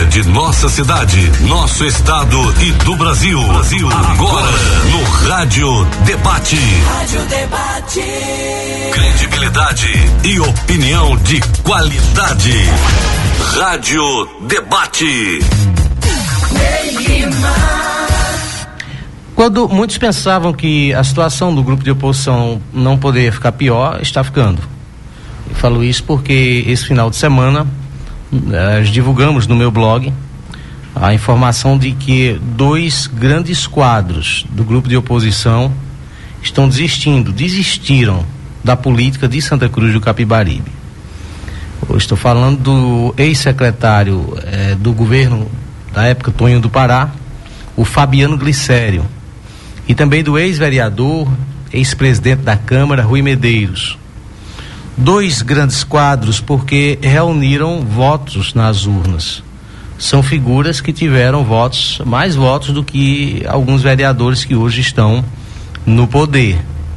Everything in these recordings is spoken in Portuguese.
de nossa cidade, nosso estado e do Brasil. Agora no Rádio Debate. Rádio Debate. Credibilidade e opinião de qualidade. Rádio Debate. Quando muitos pensavam que a situação do grupo de oposição não poderia ficar pior, está ficando. Eu falo isso porque esse final de semana divulgamos no meu blog a informação de que 2 grandes quadros do grupo de oposição desistiram da política de Santa Cruz do Capibaribe. Eu estou falando do ex-secretário do governo da época, Tonho do Pará, o Fabiano Glicério, e também do ex-vereador, ex-presidente da Câmara, Rui Medeiros. 2 grandes quadros porque reuniram votos nas urnas. São figuras que tiveram mais votos do que alguns vereadores que hoje estão no poder.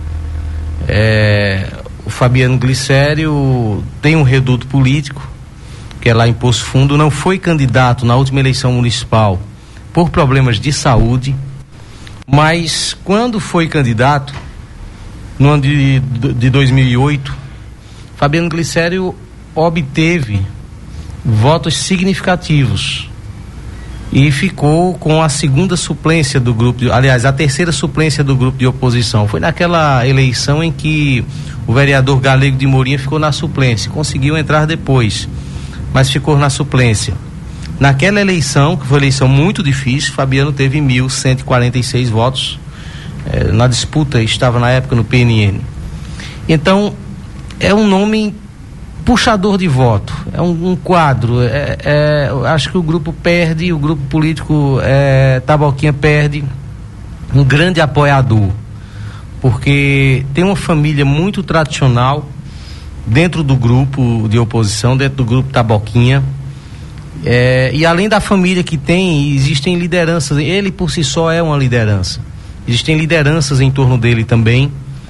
O Fabiano Glicério tem um reduto político, que é lá em Poço Fundo, não foi candidato na última eleição municipal por problemas de saúde, mas quando foi candidato, no ano de 2008, Fabiano Glicério obteve votos significativos e ficou com a segunda suplência do grupo, a terceira suplência do grupo de oposição. Foi naquela eleição em que o vereador Galego de Mourinha ficou na suplência, conseguiu entrar depois, mas ficou na suplência. Naquela eleição, que foi uma eleição muito difícil, Fabiano teve 1.146 votos. Na disputa, estava na época no PNN. Então, é um nome puxador de voto, é um quadro. Acho que o grupo perde, o grupo político Taboquinha perde um grande apoiador, porque tem uma família muito tradicional dentro do grupo de oposição, dentro do grupo Taboquinha. E além da família que tem, existem lideranças. Ele por si só é uma liderança. Existem lideranças em torno dele também.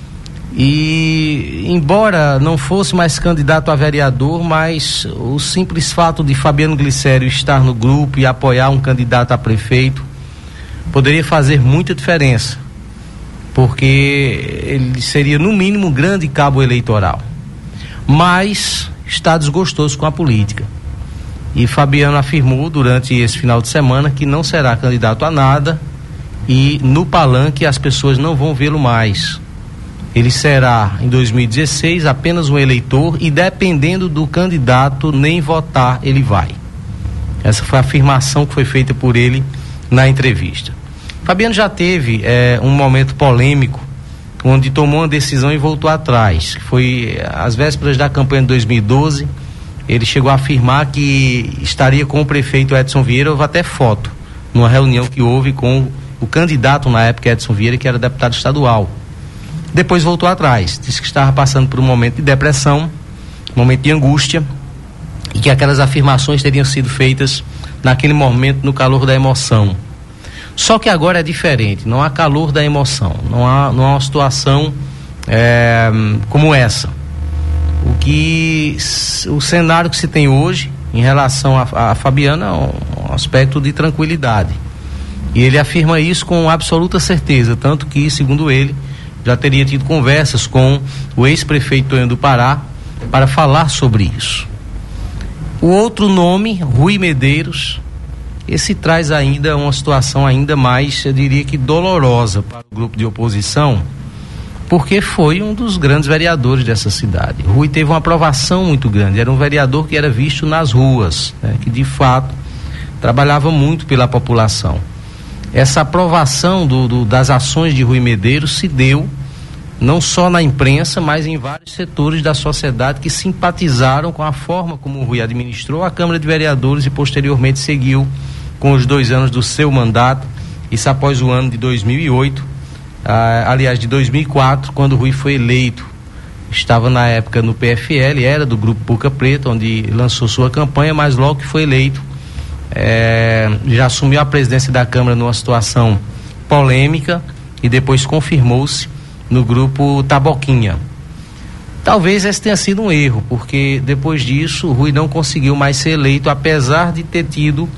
E embora não fosse mais candidato a vereador, mas o simples fato de Fabiano Glicério estar no grupo e apoiar um candidato a prefeito poderia fazer muita diferença, porque ele seria no mínimo um grande cabo eleitoral. Mas está desgostoso com a política. E Fabiano afirmou durante esse final de semana que não será candidato a nada e no palanque as pessoas não vão vê-lo mais. Ele será, em 2016, apenas um eleitor e, dependendo do candidato, nem votar ele vai. Essa foi a afirmação que foi feita por ele na entrevista. Fabiano já teve um momento polêmico, onde tomou uma decisão e voltou atrás. Foi às vésperas da campanha de 2012, ele chegou a afirmar que estaria com o prefeito Edson Vieira. Houve até foto, numa reunião que houve com o candidato na época, Edson Vieira, que era deputado estadual. Depois voltou atrás, disse que estava passando por um momento de depressão, um momento de angústia, e que aquelas afirmações teriam sido feitas naquele momento, no calor da emoção. Só que agora é diferente, não há calor da emoção, não há uma situação como essa. O cenário que se tem hoje em relação a Fabiano é um aspecto de tranquilidade. E ele afirma isso com absoluta certeza, tanto que, segundo ele, já teria tido conversas com o ex-prefeito Tonho do Pará para falar sobre isso. O outro nome, Rui Medeiros, esse traz ainda uma situação ainda mais, eu diria que dolorosa para o grupo de oposição, porque foi um dos grandes vereadores dessa cidade. Rui teve uma aprovação muito grande, era um vereador que era visto nas ruas, né, que de fato trabalhava muito pela população. Essa aprovação das ações de Rui Medeiros se deu não só na imprensa, mas em vários setores da sociedade que simpatizaram com a forma como o Rui administrou a Câmara de Vereadores e posteriormente seguiu com os 2 anos do seu mandato, isso após o ano de 2008, aliás de 2004, quando o Rui foi eleito. Estava na época no PFL, era do Grupo Boca Preta, onde lançou sua campanha, mas logo que foi eleito, já assumiu a presidência da Câmara numa situação polêmica e depois confirmou-se no grupo Taboquinha. Talvez esse tenha sido um erro, porque depois disso o Rui não conseguiu mais ser eleito, apesar de ter tido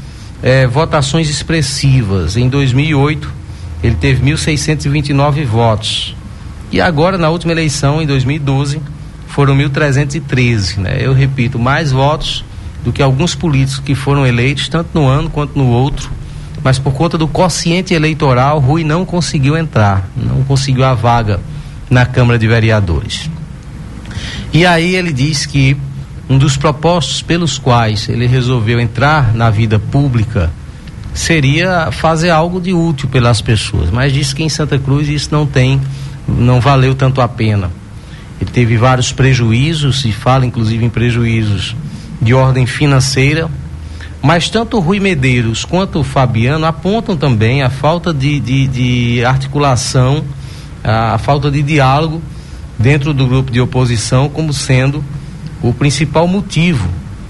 votações expressivas. Em 2008, ele teve 1.629 votos. E agora, na última eleição, em 2012, foram 1.313, né? Eu repito, mais votos do que alguns políticos que foram eleitos, tanto no ano quanto no outro, mas por conta do quociente eleitoral, Rui não conseguiu entrar, não conseguiu a vaga na Câmara de Vereadores. E aí ele diz que um dos propósitos pelos quais ele resolveu entrar na vida pública seria fazer algo de útil pelas pessoas, mas disse que em Santa Cruz isso não valeu tanto a pena. Ele teve vários prejuízos, e fala inclusive em prejuízos de ordem financeira, mas tanto o Rui Medeiros quanto o Fabiano apontam também a falta de articulação, a falta de diálogo dentro do grupo de oposição como sendo o principal motivo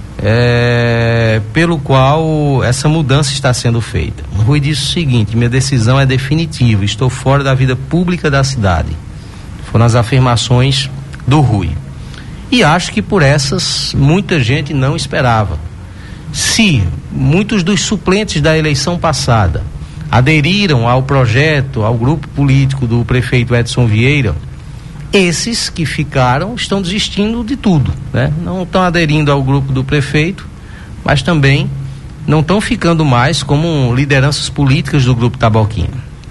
pelo qual essa mudança está sendo feita. O Rui disse o seguinte: minha decisão é definitiva, estou fora da vida pública da cidade. Foram as afirmações do Rui. E acho que por essas muita gente não esperava. Se muitos dos suplentes da eleição passada aderiram ao projeto, ao grupo político do prefeito Edson Vieira, esses que ficaram estão desistindo de tudo, né? Não estão aderindo ao grupo do prefeito, mas também não estão ficando mais como lideranças políticas do grupo Taboquinha.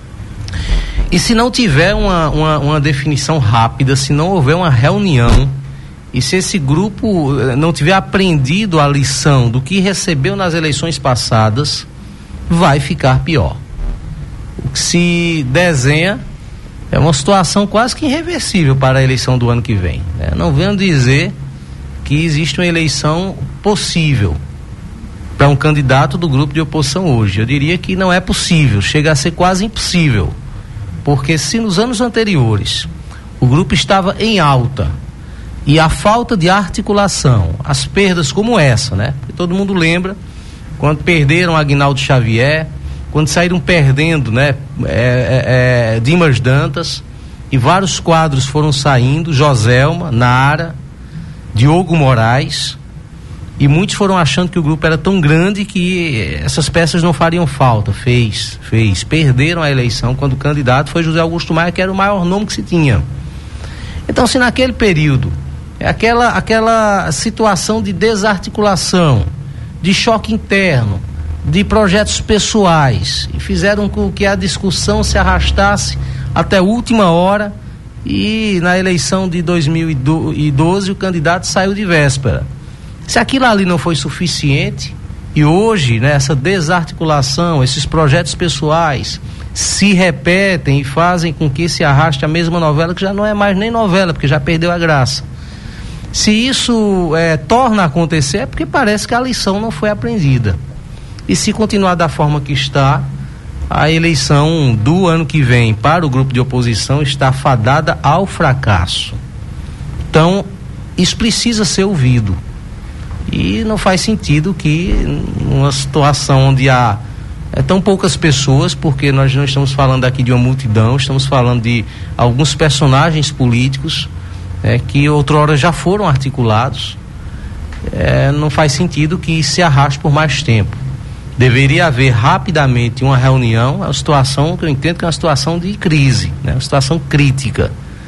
E se não tiver uma definição rápida, se não houver uma reunião, e se esse grupo não tiver aprendido a lição do que recebeu nas eleições passadas, vai ficar pior. O que se desenha é uma situação quase que irreversível para a eleição do ano que vem, né? Não venho dizer que existe uma eleição possível para um candidato do grupo de oposição hoje. Eu diria que não é possível, chega a ser quase impossível, porque se nos anos anteriores o grupo estava em alta e a falta de articulação, as perdas como essa, né? E todo mundo lembra quando perderam Aguinaldo Xavier, quando saíram perdendo, né, Dimas Dantas, e vários quadros foram saindo, Joselma, Nara, Diogo Moraes, e muitos foram achando que o grupo era tão grande que essas peças não fariam falta. Fez. Perderam a eleição quando o candidato foi José Augusto Maia, que era o maior nome que se tinha. Então, se naquele período, aquela situação de desarticulação, de choque interno, de projetos pessoais, e fizeram com que a discussão se arrastasse até a última hora, e na eleição de 2012 o candidato saiu de véspera. Se aquilo ali não foi suficiente, e hoje, né, essa desarticulação, esses projetos pessoais se repetem e fazem com que se arraste a mesma novela, que já não é mais nem novela, porque já perdeu a graça. Se isso torna a acontecer, é porque parece que a lição não foi aprendida. E se continuar da forma que está, a eleição do ano que vem para o grupo de oposição está fadada ao fracasso. Então, isso precisa ser ouvido. E não faz sentido que numa situação onde há tão poucas pessoas, porque nós não estamos falando aqui de uma multidão, estamos falando de alguns personagens políticos que outrora já foram articulados, não faz sentido que se arraste por mais tempo. Deveria haver rapidamente uma reunião, uma situação que eu entendo que é uma situação de crise, né? Uma situação crítica.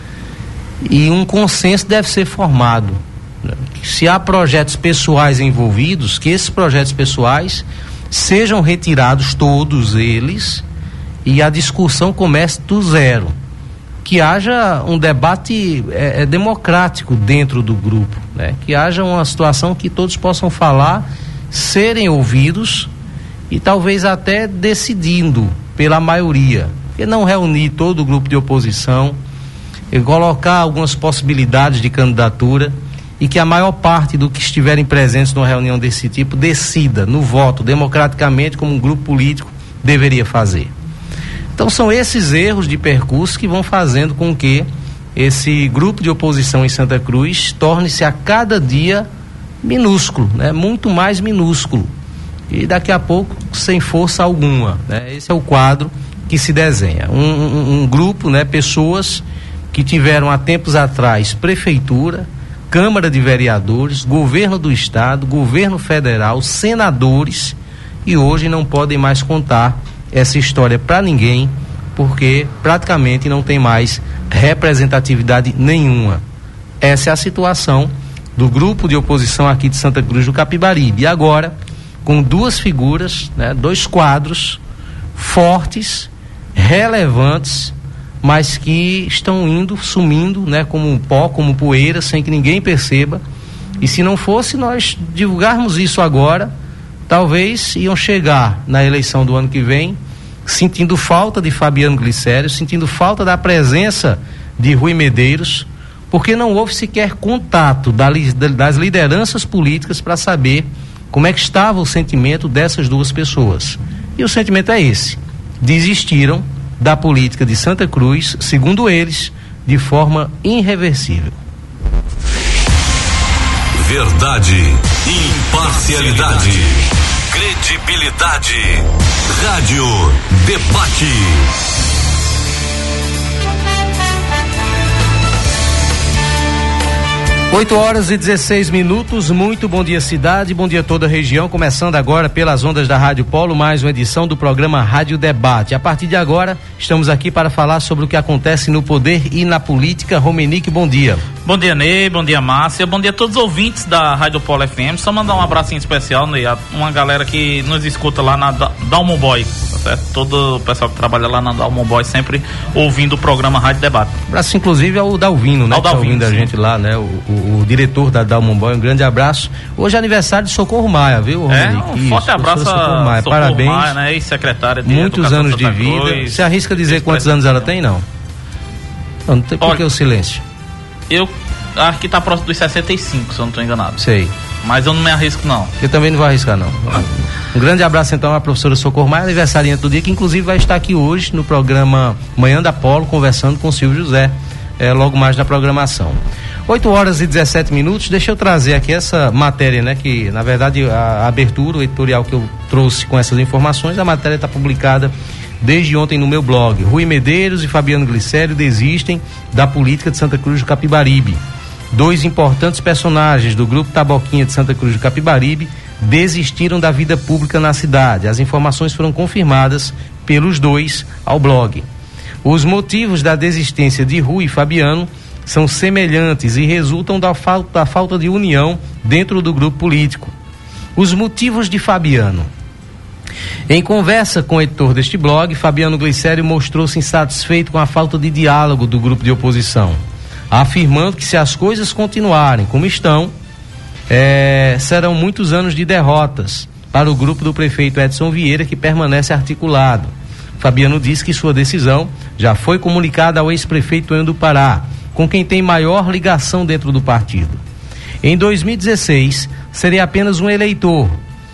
E um consenso deve ser formado. Se há projetos pessoais envolvidos, que esses projetos pessoais sejam retirados todos eles e a discussão comece do zero. Que haja um debate democrático dentro do grupo, né? Que haja uma situação que todos possam falar, serem ouvidos e talvez até decidindo pela maioria. E não reunir todo o grupo de oposição, e colocar algumas possibilidades de candidatura e que a maior parte do que estiverem presentes numa reunião desse tipo decida no voto democraticamente como um grupo político deveria fazer. Então são esses erros de percurso que vão fazendo com que esse grupo de oposição em Santa Cruz torne-se a cada dia minúsculo, né? Muito mais minúsculo. E daqui a pouco sem força alguma, né? Esse é o quadro que se desenha. Um grupo, né? Pessoas que tiveram há tempos atrás prefeitura, Câmara de Vereadores, governo do estado, governo federal, senadores, e hoje não podem mais contar essa história para ninguém, porque praticamente não tem mais representatividade nenhuma. Essa é a situação do grupo de oposição aqui de Santa Cruz do Capibaribe. E agora, com duas figuras, né, dois quadros fortes, relevantes, mas que estão indo, sumindo, né, como pó, como poeira, sem que ninguém perceba. E se não fosse nós divulgarmos isso agora, talvez iam chegar na eleição do ano que vem sentindo falta de Fabiano Glicério, sentindo falta da presença de Rui Medeiros, porque não houve sequer contato das lideranças políticas para saber como é que estava o sentimento dessas duas pessoas. E o sentimento é esse: desistiram da política de Santa Cruz, segundo eles, de forma irreversível. Verdade, imparcialidade, credibilidade. Rádio Debate. 8h16, muito bom dia cidade, bom dia toda a região, começando agora pelas ondas da Rádio Polo, mais uma edição do programa Rádio Debate. A partir de agora, estamos aqui para falar sobre o que acontece no poder e na política. Romenique, bom dia. Bom dia, Ney, bom dia, Márcia, bom dia a todos os ouvintes da Rádio Polo FM. Só mandar um abracinho especial, Ney, a uma galera que nos escuta lá na Dalmo Boy, tá certo? Todo o pessoal que trabalha lá na Dalmo Boy sempre ouvindo o programa Rádio Debate. Abraço inclusive ao Dalvino, né? Ao Dalvino, que tá ouvindo a gente lá, né? O diretor da Dalmo Boy, um grande abraço. Hoje é aniversário de Socorro Maia, viu, Romenique? Um forte abraço a Socorro Maia. Parabéns. Maia, né? Ex-secretária de muitos Educação anos de vida. Cruz, você arrisca dizer quantos anos ela tem, não? Não tem. Por que o silêncio? Eu acho que tá próximo dos 65, se eu não estou enganado. Sei. Mas eu não me arrisco, não. Eu também não vou arriscar, não. Um grande abraço, então, à professora Socorro Maia, aniversariante do dia, que inclusive vai estar aqui hoje no programa Manhã da Polo, conversando com o Silvio José, logo mais na programação. 8h17, deixa eu trazer aqui essa matéria, né, que na verdade a abertura, o editorial que eu trouxe com essas informações, a matéria está publicada desde ontem no meu blog. Rui Medeiros e Fabiano Glicério desistem da política de Santa Cruz do Capibaribe. Dois importantes personagens do grupo Taboquinha de Santa Cruz do Capibaribe desistiram da vida pública na cidade. As informações foram confirmadas pelos dois ao blog. Os motivos da desistência de Rui e Fabiano são semelhantes e resultam da falta de união dentro do grupo político. Os motivos de Fabiano. Em conversa com o editor deste blog, Fabiano Glicério mostrou-se insatisfeito com a falta de diálogo do grupo de oposição, afirmando que se as coisas continuarem como estão, serão muitos anos de derrotas para o grupo do prefeito Edson Vieira, que permanece articulado. Fabiano disse que sua decisão já foi comunicada ao ex-prefeito Tonho do Pará, com quem tem maior ligação dentro do partido. Em 2016, seria apenas um eleitor,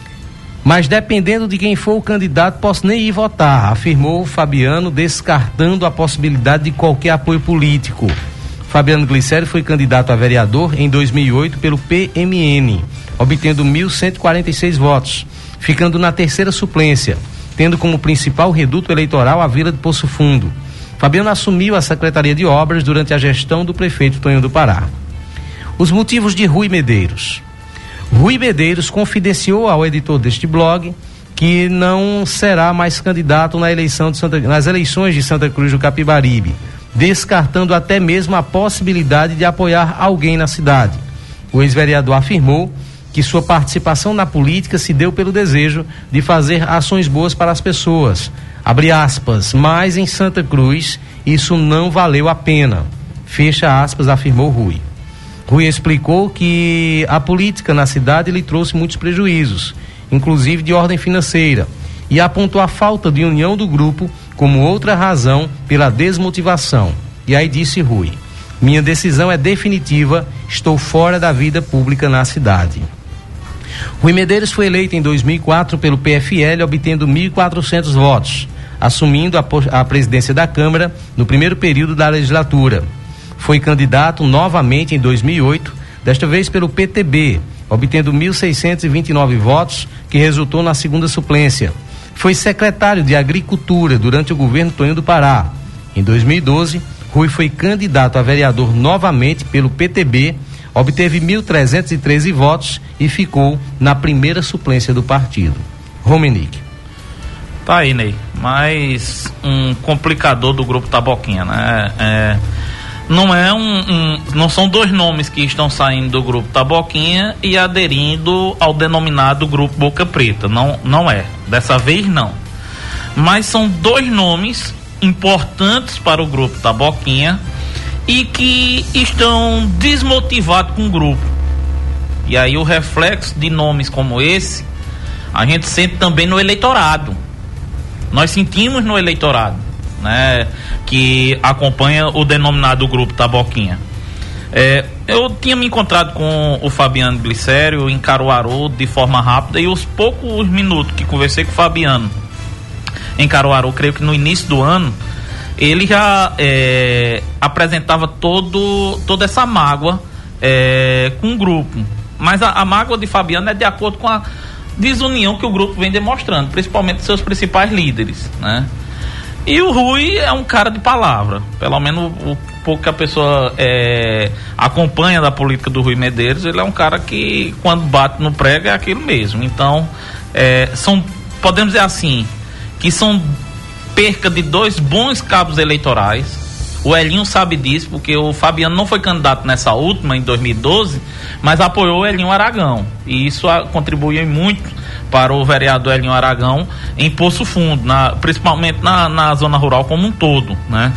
mas dependendo de quem for o candidato, posso nem ir votar, afirmou Fabiano, descartando a possibilidade de qualquer apoio político. Fabiano Glicério foi candidato a vereador em 2008 pelo PMN, obtendo 1.146 votos, ficando na terceira suplência, tendo como principal reduto eleitoral a Vila de Poço Fundo. Fabiano assumiu a Secretaria de Obras durante a gestão do prefeito Tonho do Pará. Os motivos de Rui Medeiros. Rui Medeiros confidenciou ao editor deste blog que não será mais candidato nas eleições de Santa Cruz do Capibaribe, descartando até mesmo a possibilidade de apoiar alguém na cidade. O ex-vereador afirmou que sua participação na política se deu pelo desejo de fazer ações boas para as pessoas, abre aspas, mas em Santa Cruz isso não valeu a pena, fecha aspas, afirmou Rui. Rui explicou que a política na cidade lhe trouxe muitos prejuízos, inclusive de ordem financeira, e apontou a falta de união do grupo como outra razão pela desmotivação. E aí disse Rui: minha decisão é definitiva, estou fora da vida pública na cidade. Rui Medeiros foi eleito em 2004 pelo PFL, obtendo 1.400 votos, assumindo a presidência da Câmara no primeiro período da legislatura. Foi candidato novamente em 2008, desta vez pelo PTB, obtendo 1.629 votos, que resultou na segunda suplência. Foi secretário de Agricultura durante o governo Tonho do Pará. Em 2012, Rui foi candidato a vereador novamente pelo PTB, obteve 1.313 votos e ficou na primeira suplência do partido. Romenick. Tá aí, Ney. Mais um complicador do grupo Taboquinha, né? Não são dois nomes que estão saindo do grupo Taboquinha e aderindo ao denominado grupo Boca Preta. Não é. Dessa vez não. Mas são dois nomes importantes para o grupo Taboquinha e que estão desmotivados com o grupo. E aí o reflexo de nomes como esse a gente sente também no eleitorado. Nós sentimos no eleitorado, né, que acompanha o denominado grupo Taboquinha. Eu tinha me encontrado com o Fabiano Glicério em Caruaru de forma rápida, e os poucos minutos que conversei com o Fabiano em Caruaru, creio que no início do ano, ele já apresentava toda essa mágoa com o grupo. Mas a mágoa de Fabiano é de acordo com a desunião que o grupo vem demonstrando, principalmente seus principais líderes, né? E o Rui é um cara de palavra, pelo menos o pouco que a pessoa acompanha da política do Rui Medeiros, ele é um cara que quando bate no prego é aquilo mesmo. Então podemos dizer assim, que são perca de dois bons cabos eleitorais. O Elinho sabe disso, porque o Fabiano não foi candidato nessa última, em 2012, mas apoiou o Elinho Aragão. E isso contribuiu muito para o vereador Elinho Aragão em Poço Fundo, principalmente na zona rural como um todo, né?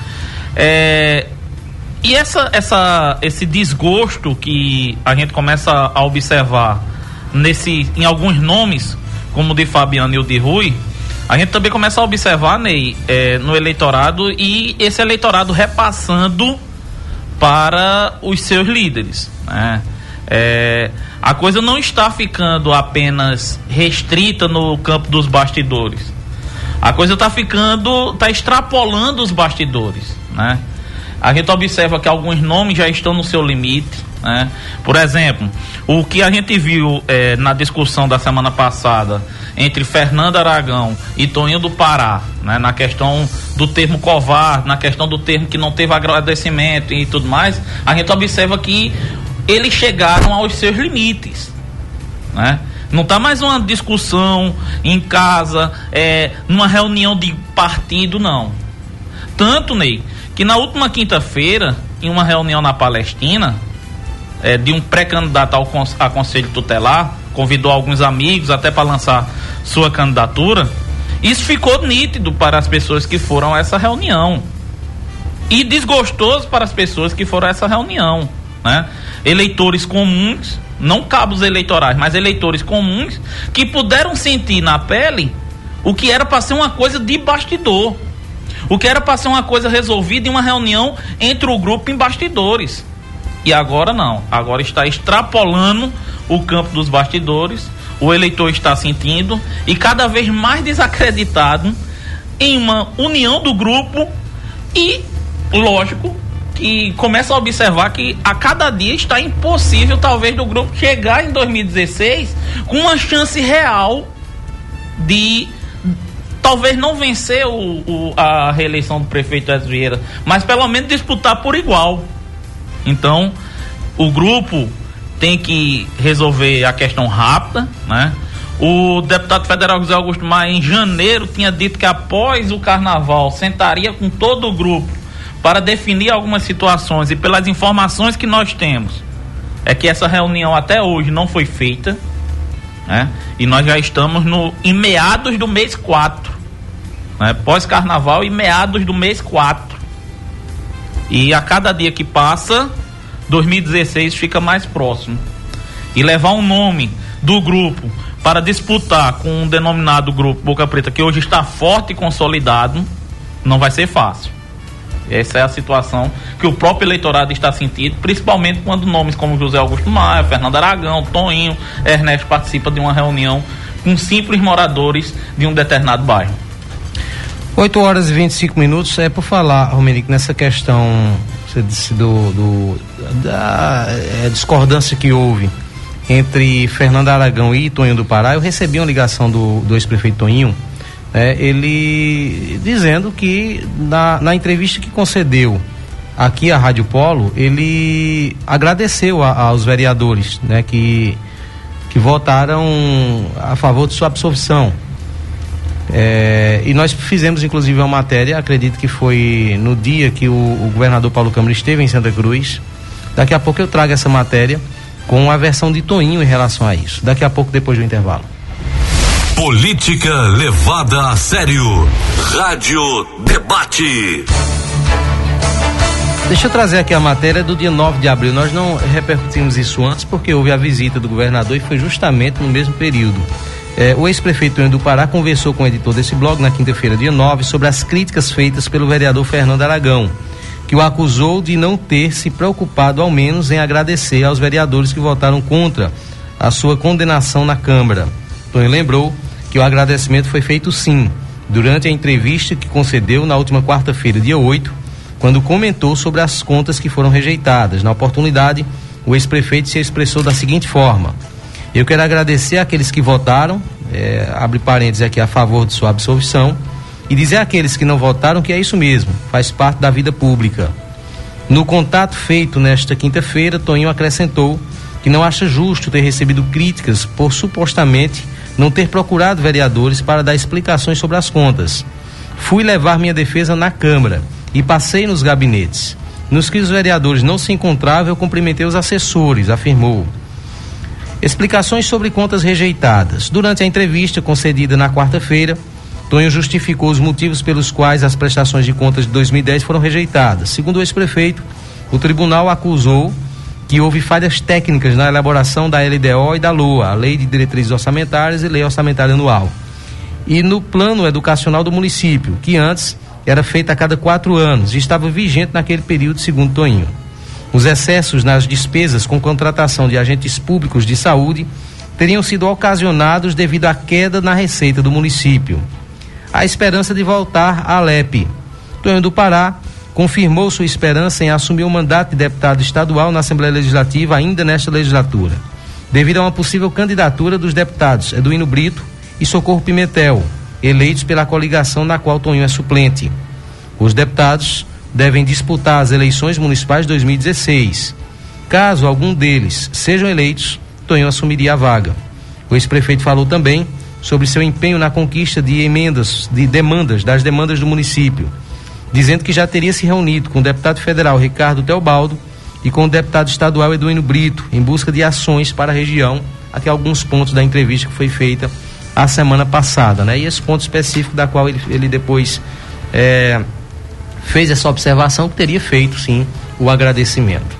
E esse desgosto que a gente começa a observar em alguns nomes, como o de Fabiano e o de Rui, a gente também começa a observar, Ney, no eleitorado, e esse eleitorado repassando para os seus líderes, né? A coisa não está ficando apenas restrita no campo dos bastidores. A coisa está extrapolando os bastidores, né? A gente observa que alguns nomes já estão no seu limite, né? Por exemplo, o que a gente viu na discussão da semana passada entre Fernando Aragão e Toninho do Pará, né, na questão do termo covarde, na questão do termo que não teve agradecimento e tudo mais, a gente observa que eles chegaram aos seus limites, né? Não está mais uma discussão em casa, numa reunião de partido, não. Tanto, Ney, que na última quinta-feira, em uma reunião na Palestina, de um pré-candidato a conselho tutelar, convidou alguns amigos até para lançar sua candidatura. Isso ficou nítido para as pessoas que foram a essa reunião e desgostoso para as pessoas que foram a essa reunião, né? Eleitores comuns, não cabos eleitorais, mas eleitores comuns que puderam sentir na pele o que era para ser uma coisa de bastidor, o que era para ser uma coisa resolvida em uma reunião entre o grupo em bastidores. E agora não, agora está extrapolando o campo dos bastidores, o eleitor está sentindo e cada vez mais desacreditado em uma união do grupo e, lógico, que começa a observar que a cada dia está impossível talvez do grupo chegar em 2016 com uma chance real de talvez não vencer a reeleição do prefeito Edson Vieira, mas pelo menos disputar por igual. Então, o grupo tem que resolver a questão rápida, né? O deputado federal José Augusto Maia, em janeiro, tinha dito que após o carnaval sentaria com todo o grupo para definir algumas situações, e pelas informações que nós temos, é que essa reunião até hoje não foi feita, né? E nós já estamos em meados do mês 4, né? Pós-carnaval e meados do mês 4. E a cada dia que passa, 2016 fica mais próximo. E levar um nome do grupo para disputar com um denominado grupo Boca Preta, que hoje está forte e consolidado, não vai ser fácil. Essa é a situação que o próprio eleitorado está sentindo, principalmente quando nomes como José Augusto Maia, Fernando Aragão, Toninho, Ernesto participa de uma reunião com simples moradores de um determinado bairro. 8 horas e 25 minutos. Por falar, Romenick, nessa questão, você disse da discordância que houve entre Fernando Aragão e Toninho do Pará. Eu recebi uma ligação do ex-prefeito Toninho, ele dizendo que na entrevista que concedeu aqui à Rádio Polo, ele agradeceu aos vereadores, né, que votaram a favor de sua absolvição. E nós fizemos inclusive uma matéria, acredito que foi no dia que o governador Paulo Câmara esteve em Santa Cruz. Daqui a pouco eu trago essa matéria com a versão de Toinho em relação a isso. Daqui a pouco, depois do intervalo. Política levada a sério. Rádio Debate. Deixa eu trazer aqui a matéria do dia 9 de abril. Nós não repercutimos isso antes porque houve a visita do governador e foi justamente no mesmo período. O ex-prefeito Toinho do Pará conversou com o editor desse blog na quinta-feira, dia 9, sobre as críticas feitas pelo vereador Fernando Aragão, que o acusou de não ter se preocupado ao menos em agradecer aos vereadores que votaram contra a sua condenação na Câmara. Toinho lembrou que o agradecimento foi feito sim, durante a entrevista que concedeu na última quarta-feira, dia 8, quando comentou sobre as contas que foram rejeitadas. Na oportunidade, o ex-prefeito se expressou da seguinte forma: eu quero agradecer àqueles que votaram, abre parênteses aqui, a favor de sua absolvição, e dizer àqueles que não votaram que é isso mesmo, faz parte da vida pública. No contato feito nesta quinta-feira, Toinho acrescentou que não acha justo ter recebido críticas por supostamente não ter procurado vereadores para dar explicações sobre as contas. Fui levar minha defesa na Câmara e passei nos gabinetes. Nos que os vereadores não se encontravam, eu cumprimentei os assessores, afirmou. Explicações sobre contas rejeitadas. Durante a entrevista concedida na quarta-feira, Toinho justificou os motivos pelos quais as prestações de contas de 2010 foram rejeitadas. Segundo o ex-prefeito, o tribunal acusou que houve falhas técnicas na elaboração da LDO e da LOA, a Lei de Diretrizes Orçamentárias e Lei Orçamentária Anual, e no plano educacional do município, que antes era feito a cada 4 anos e estava vigente naquele período, segundo Toinho. Os excessos nas despesas com contratação de agentes públicos de saúde teriam sido ocasionados devido à queda na receita do município. A esperança de voltar à Alep. Toinho do Pará confirmou sua esperança em assumir o mandato de deputado estadual na Assembleia Legislativa ainda nesta legislatura, devido a uma possível candidatura dos deputados Eduino Brito e Socorro Pimentel, eleitos pela coligação na qual Toinho é suplente. Os deputados devem disputar as eleições municipais de 2016. Caso algum deles sejam eleitos, Toinho assumiria a vaga. O ex-prefeito falou também sobre seu empenho na conquista de das demandas do município, dizendo que já teria se reunido com o deputado federal Ricardo Teobaldo e com o deputado estadual Eduino Brito em busca de ações para a região. Aqui alguns pontos da entrevista que foi feita a semana passada, né? E esse ponto específico da qual ele depois fez essa observação que teria feito sim o agradecimento.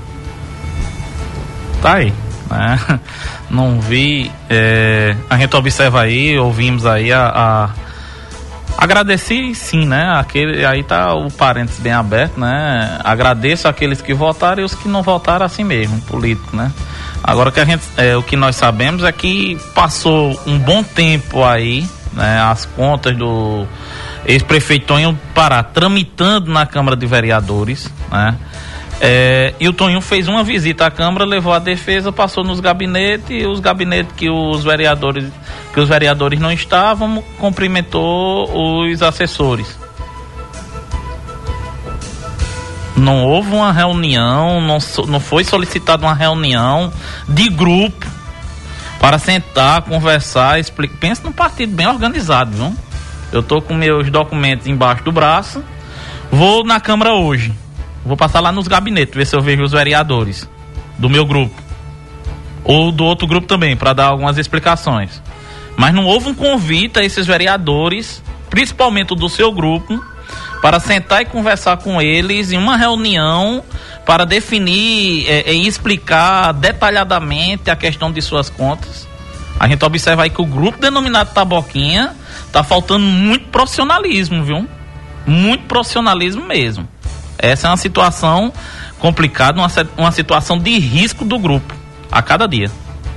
Tá aí, né? Não vi, a gente observa aí, ouvimos aí agradeci sim, né? Aí tá o parênteses bem aberto, né? Agradeço àqueles que votaram e os que não votaram assim mesmo, político, né? Agora o que nós sabemos é que passou um bom tempo aí, né? As contas do ex-prefeito Toinho do Pará tramitando na Câmara de Vereadores, né? E o Toinho fez uma visita à Câmara, levou a defesa, passou nos gabinetes, e os gabinetes que os vereadores não estavam, cumprimentou os assessores. Não houve uma reunião, não foi solicitada uma reunião de grupo para sentar, conversar, explicar. Pensa num partido bem organizado, viu? Eu tô com meus documentos embaixo do braço, vou na Câmara hoje. Vou passar lá nos gabinetes, ver se eu vejo os vereadores do meu grupo. Ou do outro grupo também, para dar algumas explicações. Mas não houve um convite a esses vereadores, principalmente do seu grupo, para sentar e conversar com eles em uma reunião para definir e explicar detalhadamente a questão de suas contas. A gente observa aí que o grupo denominado Taboquinha tá faltando muito profissionalismo, viu? Muito profissionalismo mesmo. Essa é uma situação complicada, uma situação de risco do grupo, a cada dia.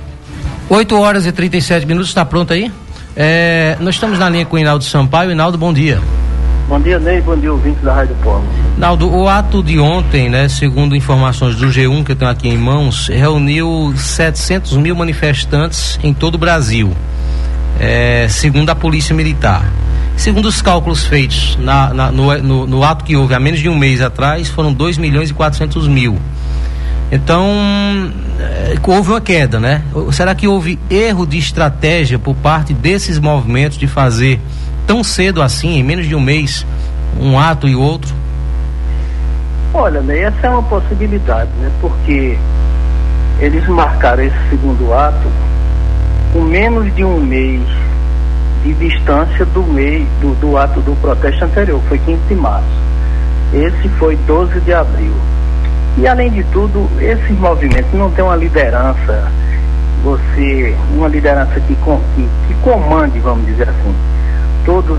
8h37, está pronto aí? Nós estamos na linha com o Hinaldo Sampaio. Hinaldo, bom dia. Bom dia, Ney, bom dia, ouvintes da Rádio Polo. Hinaldo, o ato de ontem, né, segundo informações do G1 que eu tenho aqui em mãos, reuniu 700 mil manifestantes em todo o Brasil, segundo a Polícia Militar. Segundo os cálculos feitos no ato que houve há menos de um mês atrás, foram 2.400.000. Então, houve uma queda, né? Será que houve erro de estratégia por parte desses movimentos de fazer tão cedo assim, em menos de um mês, um ato e outro? Olha, né, essa é uma possibilidade, né? Porque eles marcaram esse segundo ato com menos de um mês de distância do ato do protesto anterior, que foi 15 de março. Esse foi 12 de abril. E além de tudo, esses movimentos não têm uma liderança, uma liderança que comande, vamos dizer assim, todos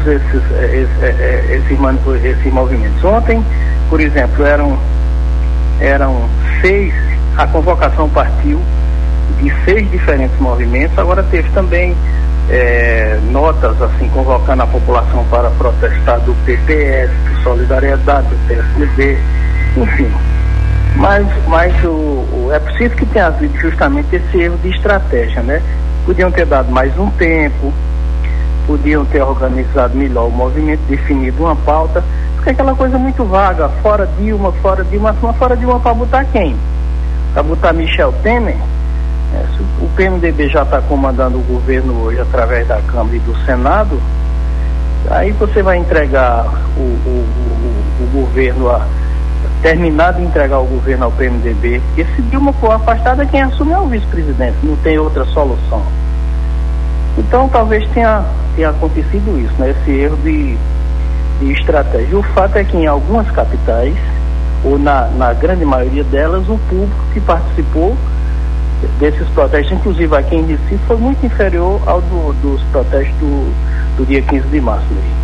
esses movimentos. Ontem, por exemplo, eram 6, a convocação partiu de 6 diferentes movimentos. Agora teve também notas assim convocando a população para protestar do PPS, do Solidariedade, do PSDB, enfim. Mas é preciso que tenha havido justamente esse erro de estratégia, né? Podiam ter dado mais um tempo, podiam ter organizado melhor o movimento, definido uma pauta, porque é aquela coisa muito vaga, fora Dilma, mas fora Dilma para botar quem? Para botar Michel Temer? O PMDB já está comandando o governo hoje através da Câmara e do Senado, aí você vai entregar o governo terminar de entregar o governo ao PMDB, porque se Dilma for afastada, quem assume é o vice-presidente, não tem outra solução. Então talvez tenha acontecido isso, né? Esse erro de estratégia. O fato é que em algumas capitais, ou na grande maioria delas, o público que participou desses protestos, inclusive aqui em Recife, foi muito inferior ao dos protestos do dia 15 de março.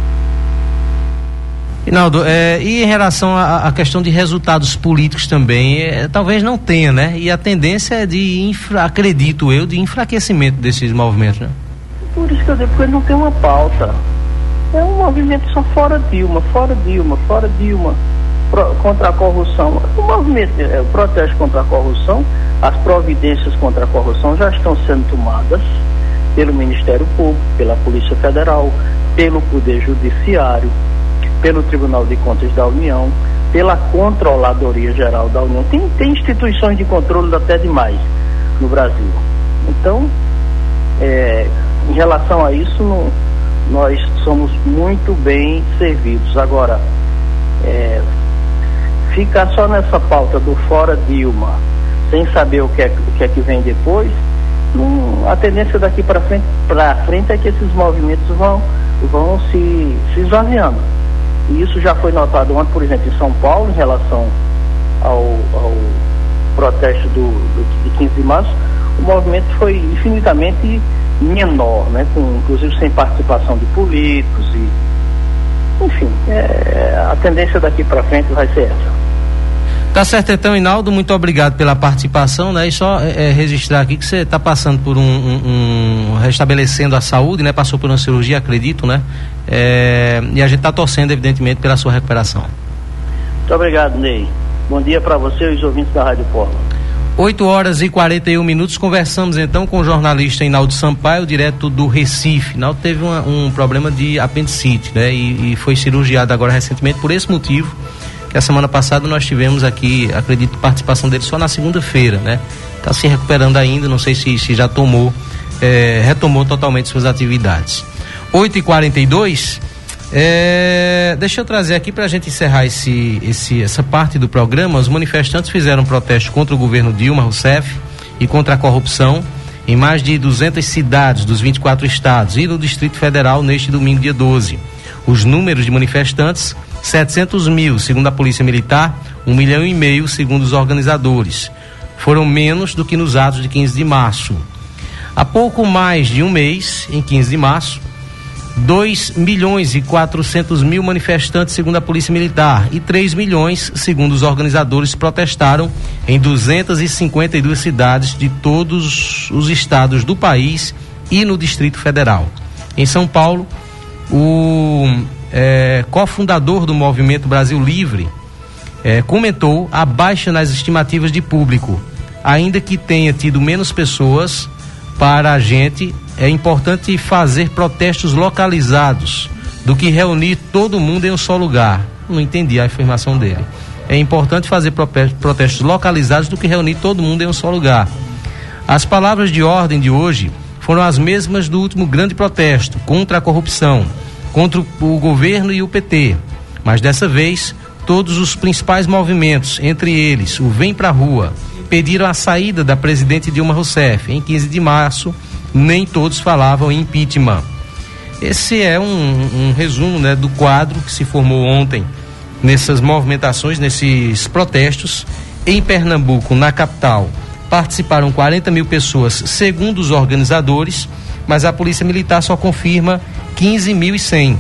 Rinaldo, e em relação à questão de resultados políticos também, talvez não tenha, né? E a tendência é acredito eu, de enfraquecimento desses movimentos, né? Por isso que eu digo, porque não tem uma pauta. É um movimento só fora Dilma, contra a corrupção. O movimento, o protesto contra a corrupção, as providências contra a corrupção já estão sendo tomadas pelo Ministério Público, pela Polícia Federal, pelo Poder Judiciário, pelo Tribunal de Contas da União, pela Controladoria Geral da União. Tem instituições de controle até demais no Brasil. Então, em relação a isso, nós somos muito bem servidos. Agora, ficar só nessa pauta do fora Dilma, sem saber o que é que vem depois, a tendência daqui para frente é que esses movimentos vão se esvaziando. E isso já foi notado ontem, por exemplo, em São Paulo, em relação ao protesto de 15 de março. O movimento foi infinitamente menor, né? Inclusive sem participação de políticos enfim, a tendência daqui para frente vai ser essa. Tá certo então, Rinaldo, muito obrigado pela participação, né? E só registrar aqui que você está passando por restabelecendo a saúde, né? Passou por uma cirurgia, acredito, né? E a gente está torcendo, evidentemente, pela sua recuperação. Muito obrigado, Ney. Bom dia para você e os ouvintes da Rádio Polo. 8h41, conversamos então com o jornalista Rinaldo Sampaio, direto do Recife. Rinaldo teve um problema de apendicite, né? E foi cirurgiado agora recentemente por esse motivo, que a semana passada nós tivemos aqui, acredito, participação dele só na segunda-feira, né? Está se recuperando ainda, não sei se já retomou totalmente suas atividades. 8h42, deixa eu trazer aqui para a gente encerrar essa parte do programa. Os manifestantes fizeram um protesto contra o governo Dilma Rousseff e contra a corrupção em mais de 200 cidades dos 24 estados e no Distrito Federal neste domingo, dia 12. Os números de manifestantes: 700 mil, segundo a Polícia Militar, 1,5 milhão, segundo os organizadores. Foram menos do que nos atos de 15 de março. Há pouco mais de um mês, em 15 de março, 2.400.000 manifestantes, segundo a Polícia Militar, e 3 milhões, segundo os organizadores, protestaram em 252 cidades de todos os estados do país e no Distrito Federal. Em São Paulo, o cofundador do Movimento Brasil Livre comentou a baixa nas estimativas de público. Ainda que tenha tido menos pessoas, para a gente é importante fazer protestos localizados do que reunir todo mundo em um só lugar. Não entendi a afirmação dele. É importante fazer protestos localizados do que reunir todo mundo em um só lugar. As palavras de ordem de hoje foram as mesmas do último grande protesto contra a corrupção, contra o governo e o PT. Mas dessa vez, todos os principais movimentos, entre eles o Vem Pra Rua, pediram a saída da presidente Dilma Rousseff. Em 15 de março, nem todos falavam em impeachment. Esse é um resumo, né, do quadro que se formou ontem nessas movimentações, nesses protestos. Em Pernambuco, na capital, participaram 40 mil pessoas, segundo os organizadores, mas a Polícia Militar só confirma 15.100.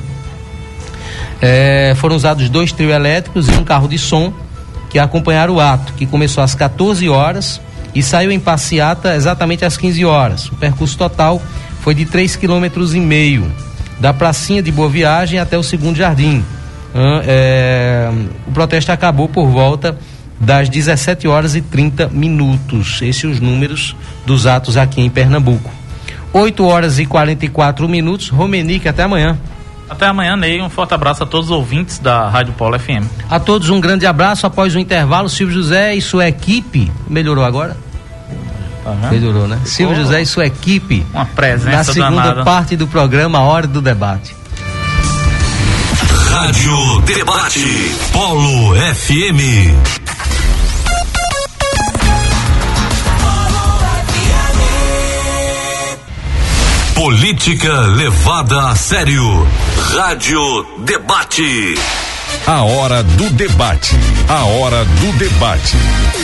Foram usados 2 trios elétricos e um carro de som que acompanharam o ato, que começou às 14 horas e saiu em passeata exatamente às 15 horas. O percurso total foi de 3,5 km, da pracinha de Boa Viagem até o Segundo Jardim. O protesto acabou por volta das 17h30. Esses os números dos atos aqui em Pernambuco. 8h44. Romenique, até amanhã. Até amanhã, Ney. Um forte abraço a todos os ouvintes da Rádio Polo FM. A todos um grande abraço. Após o intervalo, Silvio José e sua equipe. Melhorou agora? Melhorou, né? Silvio José e sua equipe. Uma presença na segunda danada. parte do programa, a Hora do Debate. Rádio Debate Polo FM. Política levada a sério. Rádio Debate. A hora do debate. A hora do debate.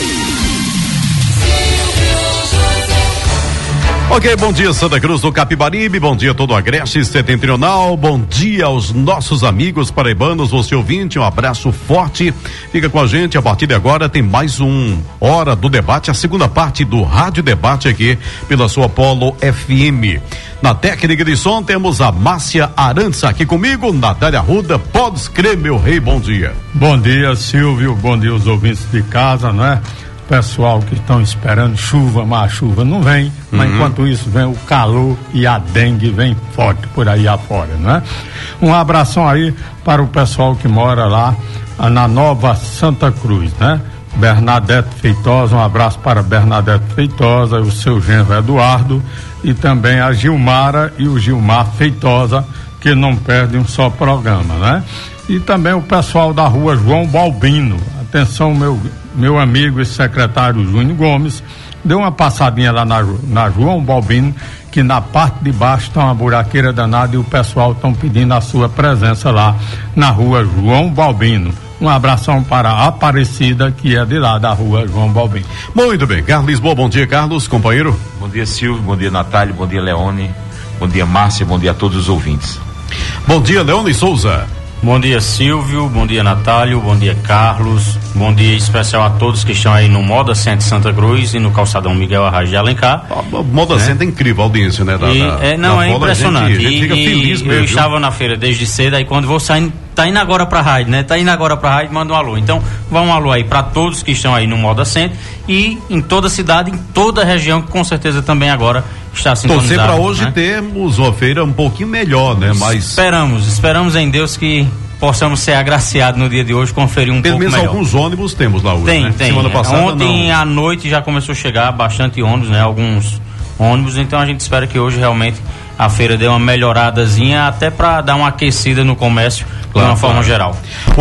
Ok, bom dia Santa Cruz do Capibaribe, bom dia todo o Agreste Setentrional, bom dia aos nossos amigos paraibanos, você ouvinte, um abraço forte, fica com a gente, a partir de agora tem mais um Hora do Debate, a segunda parte do Rádio Debate aqui pela sua Polo FM. Na técnica de som temos a Márcia Arantes aqui comigo, Natália Arruda, pode crer meu rei, bom dia. Bom dia Silvio, bom dia os ouvintes de casa, não é? Pessoal que estão esperando chuva, mas a chuva não vem, mas enquanto isso vem o calor e a dengue vem forte por aí afora, né? Um abração aí para o pessoal que mora lá na Nova Santa Cruz, né? Bernadette Feitosa, um abraço para Bernadette Feitosa, o seu genro Eduardo e também a Gilmara e o Gilmar Feitosa, que não perdem um só programa, né? E também o pessoal da rua João Balbino, atenção meu amigo e secretário Júnior Gomes, deu uma passadinha lá na João Balbino, que na parte de baixo está uma buraqueira danada e o pessoal estão pedindo a sua presença lá na rua João Balbino. Um abração para a Aparecida, que é de lá da rua João Balbino. Muito bem, Carlos Lisboa, bom dia Carlos, companheiro. Bom dia Silvio, bom dia Natália, bom dia Leone, bom dia Márcia, bom dia a todos os ouvintes. Bom dia Leone Souza. Bom dia Silvio, bom dia Natálio, bom dia Carlos, bom dia especial a todos que estão aí no Moda Centro Santa Cruz e no calçadão Miguel Arraes de Alencar. O Moda Centro é incrível a audiência, né? É impressionante. A gente fica feliz mesmo. Eu estava na feira desde cedo, aí quando vou saindo, tá indo agora pra rádio, né? Tá indo agora pra rádio, manda um alô. Então, vá um alô aí pra todos que estão aí no Moda Centro e em toda a cidade, em toda a região, que com certeza também agora está sintonizado. Torcer pra hoje, né? Termos uma feira um pouquinho melhor, né? Mas esperamos em Deus que possamos ser agraciados no dia de hoje, conferir pouco melhor. Pelo menos alguns ônibus temos lá hoje, tem, né? Tem. Semana passada, ontem à noite já começou a chegar bastante ônibus, né? Alguns ônibus, então a gente espera que hoje realmente a feira dê uma melhoradazinha, até para dar uma aquecida no comércio, de uma forma geral.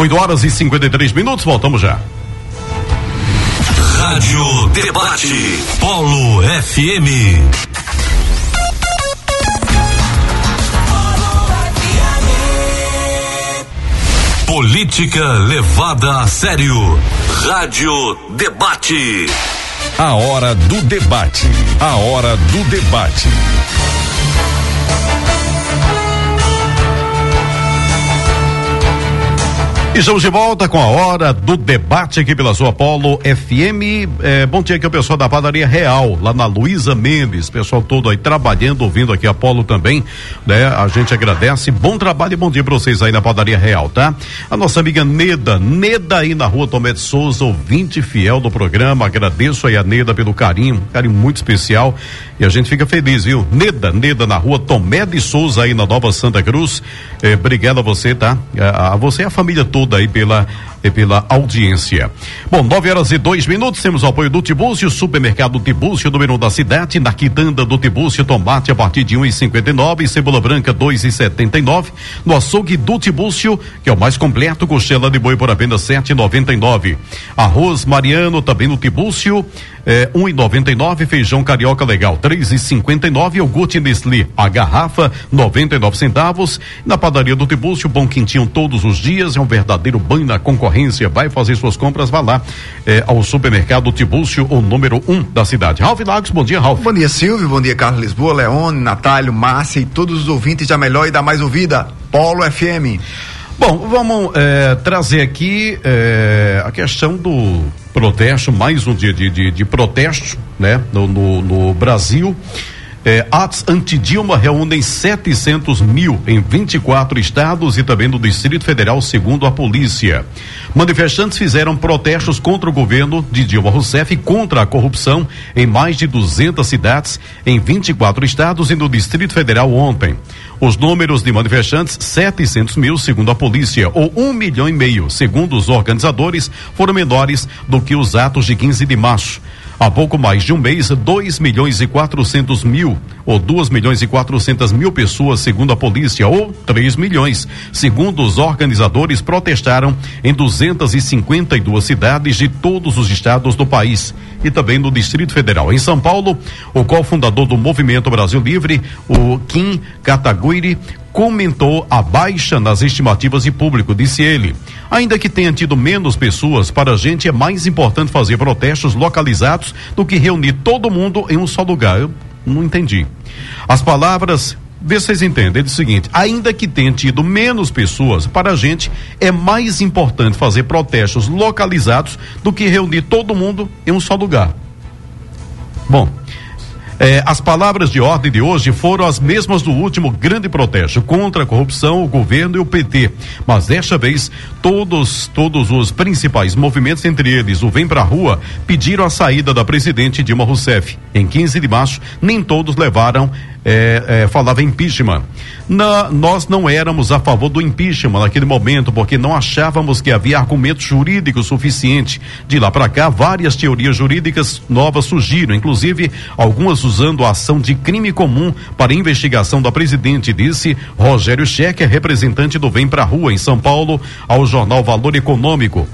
8h53, voltamos já. Rádio Debate Polo FM. Política levada a sério. Rádio Debate. A hora do debate. A hora do debate. E estamos de volta com a hora do debate aqui pela sua Polo FM. Bom dia aqui ao pessoal da Padaria Real, lá na Luísa Mendes, pessoal todo aí trabalhando, ouvindo aqui a Polo também, né? A gente agradece, bom trabalho e bom dia pra vocês aí na Padaria Real, tá? A nossa amiga Neda aí na rua Tomé de Souza, ouvinte fiel do programa, agradeço aí a Neda pelo carinho muito especial e a gente fica feliz, viu? Neda na rua Tomé de Souza aí na Nova Santa Cruz, obrigado a você, tá? A você e a família toda aí pela e pela audiência. Bom, 9h02, temos o apoio do Tibúcio, supermercado Tibúcio, número 1 da cidade, na quitanda do Tibúcio, tomate a partir de 1,59, cebola branca 2,79, no açougue do Tibúcio, que é o mais completo, costela de boi por apenas 7,99. Arroz Mariano também no Tibúcio, 1,99, feijão carioca legal 3,59, iogurte Nestlé, a garrafa 99 centavos. Na padaria do Tibúcio, bom quentinho todos os dias, é um verdadeiro banho na concorrência. Vai fazer suas compras, vá lá ao supermercado Tibúcio, o número 1 da cidade. Ralf Lagos, bom dia, Ralf. Bom dia, Silvio, bom dia, Carlos Lisboa, Leone, Natálio, Márcia e todos os ouvintes da melhor e da mais ouvida, Polo FM. Bom, vamos trazer aqui a questão do protesto, mais um dia de protesto, né? No Brasil. Atos anti-Dilma reúnem 700 mil em 24 estados e também no Distrito Federal, segundo a polícia. Manifestantes fizeram protestos contra o governo de Dilma Rousseff e contra a corrupção em mais de 200 cidades em 24 estados e no Distrito Federal ontem. Os números de manifestantes, 700 mil, segundo a polícia, ou 1,5 milhão, segundo os organizadores, foram menores do que os atos de 15 de março. Há pouco mais de um mês, 2.400.000 ou 2.400.000 pessoas, segundo a polícia, ou 3 milhões, segundo os organizadores, protestaram em 252 cidades de todos os estados do país e também no Distrito Federal. Em São Paulo, o cofundador do Movimento Brasil Livre, o Kim Kataguiri, comentou a baixa nas estimativas de público. Disse ele: ainda que tenha tido menos pessoas, para a gente é mais importante fazer protestos localizados do que reunir todo mundo em um só lugar. Eu não entendi. As palavras, vê se vocês entendem, é o seguinte: ainda que tenha tido menos pessoas, para a gente é mais importante fazer protestos localizados do que reunir todo mundo em um só lugar. Bom, as palavras de ordem de hoje foram as mesmas do último grande protesto contra a corrupção, o governo e o PT. Mas desta vez, todos os principais movimentos, entre eles o Vem Pra Rua, pediram a saída da presidente Dilma Rousseff. Em 15 de março, nem todos levaram, falava impeachment. Nós não éramos a favor do impeachment naquele momento, porque não achávamos que havia argumento jurídico suficiente. De lá para cá, várias teorias jurídicas novas surgiram, inclusive algumas usando a ação de crime comum para investigação da presidente, disse Rogério Schecker, representante do Vem Pra Rua em São Paulo, ao jornal Valor Econômico.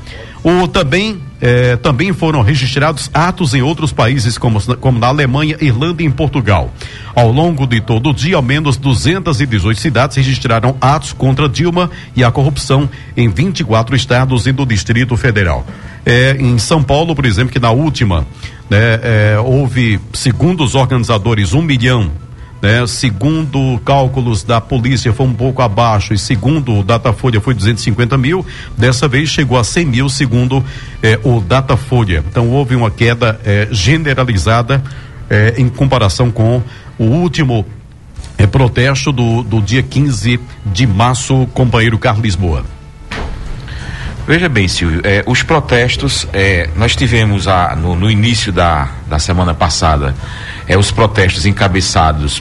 Também foram registrados atos em outros países, como na Alemanha, Irlanda e em Portugal. Ao longo de todo o dia, ao menos 218 cidades registraram atos contra Dilma e a corrupção em 24 estados e no Distrito Federal. Em São Paulo, por exemplo, que na última, houve, segundo os organizadores, 1 milhão. Segundo cálculos da polícia foi um pouco abaixo e segundo o Datafolha foi 250 mil, dessa vez chegou a 100 mil segundo o Datafolha. Então houve uma queda generalizada em comparação com o último protesto do dia 15 de março, companheiro Carlos Lisboa. Veja bem, Silvio, os protestos, nós tivemos no início da semana passada, os protestos encabeçados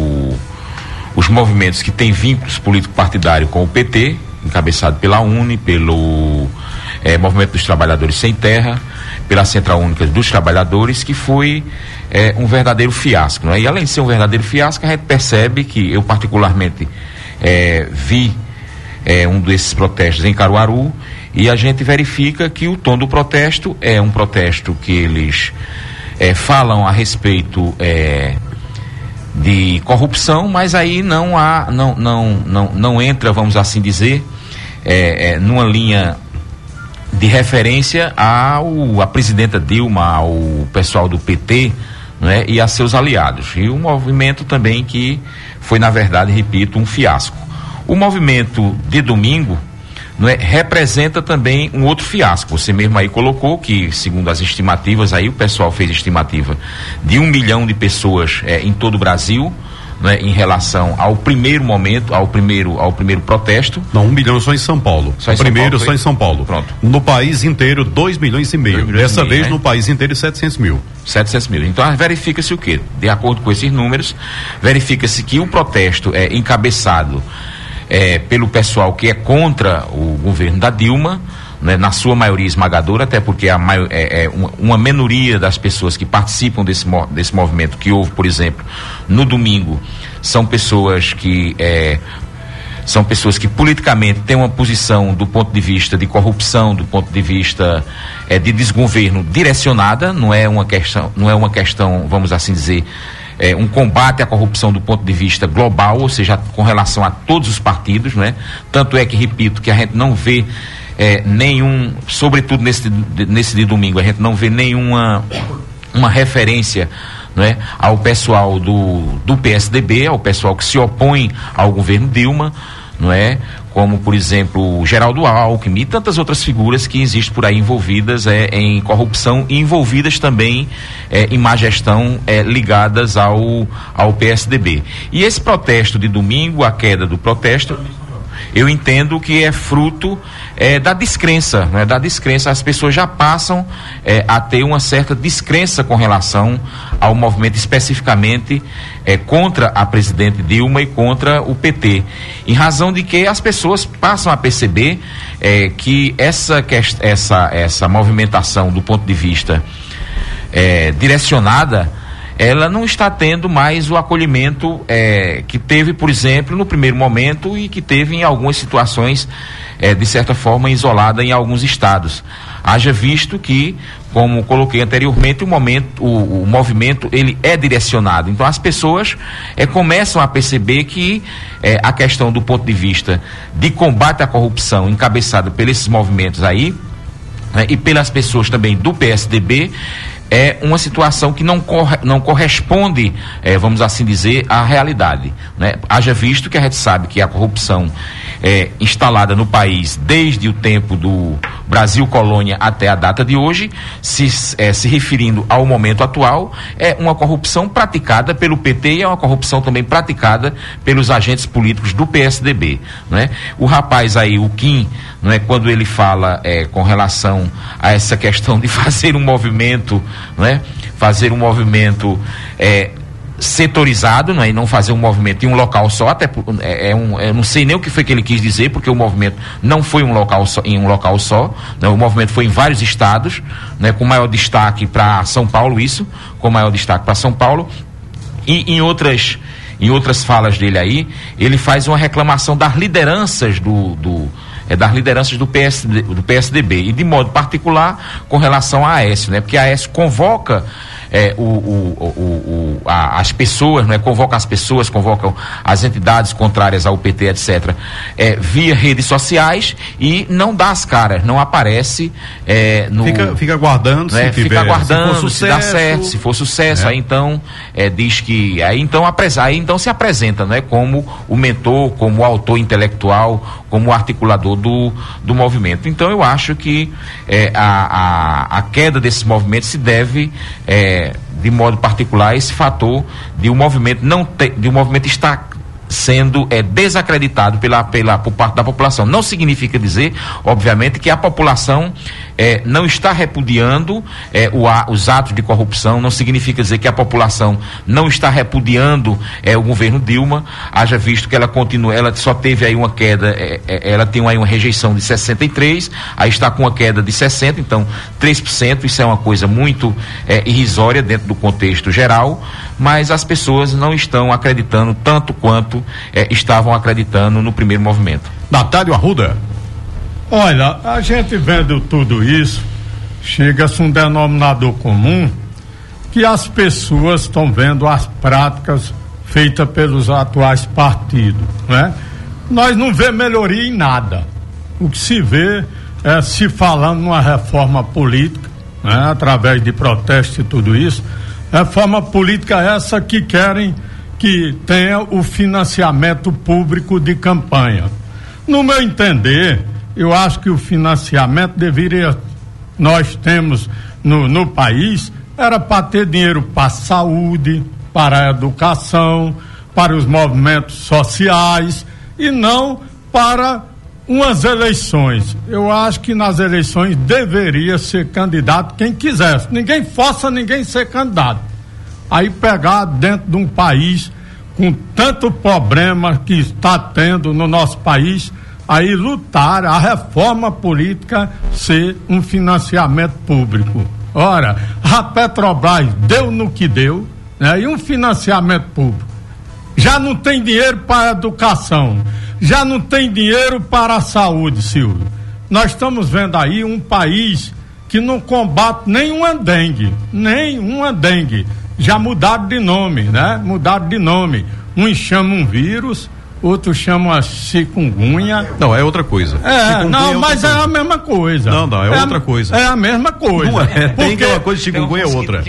os movimentos que têm vínculos político-partidário com o PT, encabeçado pela UNE, pelo Movimento dos Trabalhadores Sem Terra, pela Central Única dos Trabalhadores, que foi um verdadeiro fiasco, não é? E além de ser um verdadeiro fiasco, a gente percebe que eu particularmente vi um desses protestos em Caruaru, e a gente verifica que o tom do protesto é um protesto que eles falam a respeito de corrupção, mas aí não entra, vamos assim dizer, numa linha de referência à presidenta Dilma, ao pessoal do PT, né, e a seus aliados. E o movimento também que foi, na verdade, repito, um fiasco. O movimento de domingo, não é, representa também um outro fiasco. Você mesmo aí colocou que, segundo as estimativas, aí o pessoal fez estimativa de 1 milhão de pessoas em todo o Brasil, né, em relação ao primeiro momento, ao primeiro protesto. Não, 1 milhão só em São Paulo. Só em São Paulo. Pronto. No país inteiro, 2,5 milhões. Dessa vez, né? No país inteiro, 700 mil. 700 mil. Então, verifica-se o quê? De acordo com esses números, verifica-se que o protesto é encabeçado pelo pessoal que é contra o governo da Dilma, né, na sua maioria esmagadora, até porque uma minoria das pessoas que participam desse movimento que houve, por exemplo, no domingo, são pessoas que politicamente têm uma posição do ponto de vista de corrupção, do ponto de vista de desgoverno direcionada, não é uma questão, vamos assim dizer, um combate à corrupção do ponto de vista global, ou seja, com relação a todos os partidos, né? Tanto é que, repito, que a gente não vê nenhum, sobretudo nesse de domingo, a gente não vê nenhuma referência, né, ao pessoal do PSDB, ao pessoal que se opõe ao governo Dilma, não é? Como, por exemplo, Geraldo Alckmin e tantas outras figuras que existem por aí envolvidas em corrupção e envolvidas também em má gestão ligadas ao PSDB. E esse protesto de domingo, a queda do protesto, eu entendo que é fruto da descrença, né? Da descrença. As pessoas já passam a ter uma certa descrença com relação ao movimento, especificamente contra a presidente Dilma e contra o PT, em razão de que as pessoas passam a perceber que essa movimentação do ponto de vista direcionada, ela não está tendo mais o acolhimento que teve, por exemplo, no primeiro momento e que teve em algumas situações, de certa forma, isolada em alguns estados. Haja visto que, como coloquei anteriormente, o movimento ele é direcionado. Então as pessoas começam a perceber que a questão do ponto de vista de combate à corrupção, encabeçada por esses movimentos aí, né, e pelas pessoas também do PSDB, é uma situação que não corresponde, vamos assim dizer, à realidade, né? Haja visto que a gente sabe que a corrupção instalada no país desde o tempo do Brasil colônia até a data de hoje, se referindo ao momento atual, é uma corrupção praticada pelo PT e é uma corrupção também praticada pelos agentes políticos do PSDB, né? O rapaz aí, o Kim, não é, quando ele fala com relação a essa questão de fazer um movimento, não é? Fazer um movimento setorizado, não é? E não fazer um movimento em um local só, até eu não sei nem o que foi que ele quis dizer, porque o movimento não foi em um local só, né? O movimento foi em vários estados, né? Com maior destaque para São Paulo, e em outras falas dele aí, ele faz uma reclamação das lideranças das lideranças do PSDB, e de modo particular com relação à Aécio, né? Porque a Aécio convoca as pessoas, né? Convoca as entidades contrárias ao PT, etc., via redes sociais, e não dá as caras, não aparece fica aguardando, né? Fica aguardando se dá certo, se for sucesso, aí então diz que aí então se apresenta, né, como o mentor, como o autor intelectual, como o articulador do movimento. Então eu acho que a queda desse movimento se deve de modo particular a esse fator de o movimento estar sendo desacreditado por parte da população. Não significa dizer, obviamente, que a população não está repudiando os atos de corrupção, não significa dizer que a população não está repudiando o governo Dilma. Haja visto que ela continua, ela só teve aí uma queda, ela tem aí uma rejeição de 63%, aí está com uma queda de 60%, então 3%, isso é uma coisa muito irrisória dentro do contexto geral, mas as pessoas não estão acreditando tanto quanto estavam acreditando no primeiro movimento. Natálio Arruda. Olha, a gente vendo tudo isso, chega-se um denominador comum, que as pessoas estão vendo as práticas feitas pelos atuais partidos, né? Nós não vemos melhoria em nada. O que se vê é se falando numa reforma política, né? Através de protestos e tudo isso. Reforma política essa que querem que tenha o financiamento público de campanha. No meu entender, eu acho que o financiamento nós temos no país, era para ter dinheiro para a saúde, para a educação, para os movimentos sociais, e não para umas eleições. Eu acho que nas eleições deveria ser candidato quem quisesse. Ninguém força ninguém ser candidato. Aí pegar dentro de um país com tanto problema que está tendo no nosso país, aí lutar a reforma política ser um financiamento público. Ora, a Petrobras deu no que deu, né? E um financiamento público. Já não tem dinheiro para a educação, já não tem dinheiro para a saúde, Silvio. Nós estamos vendo aí um país que não combate nenhuma dengue. Já mudaram de nome, né? Uns chamam um vírus, outros chamam a chikungunya. Não, é outra coisa. Mas é a mesma coisa. Não, é outra coisa. É a mesma coisa. Não é, dengue é uma coisa, chikungunya é outra.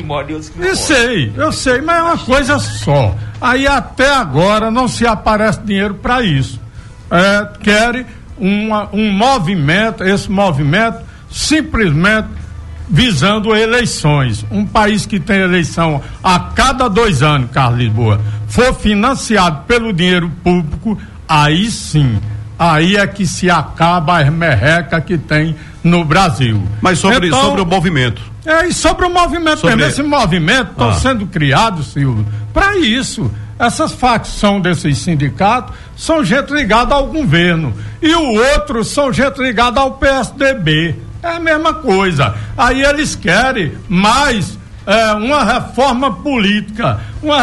Eu sei, mas é uma coisa só. Aí até agora não se aparece dinheiro para isso. Querem um movimento, esse movimento simplesmente visando eleições. Um país que tem eleição a cada 2 anos, Carlos Lisboa, for financiado pelo dinheiro público, aí sim, aí é que se acaba a merreca que tem no Brasil. Mas sobre o movimento. E sobre o movimento mesmo. Esse movimento está sendo criado, Silvio, para isso. Essas facções desses sindicatos são gente ligada ao governo e o outro são gente ligada ao PSDB. É a mesma coisa. Aí eles querem mais uma reforma política,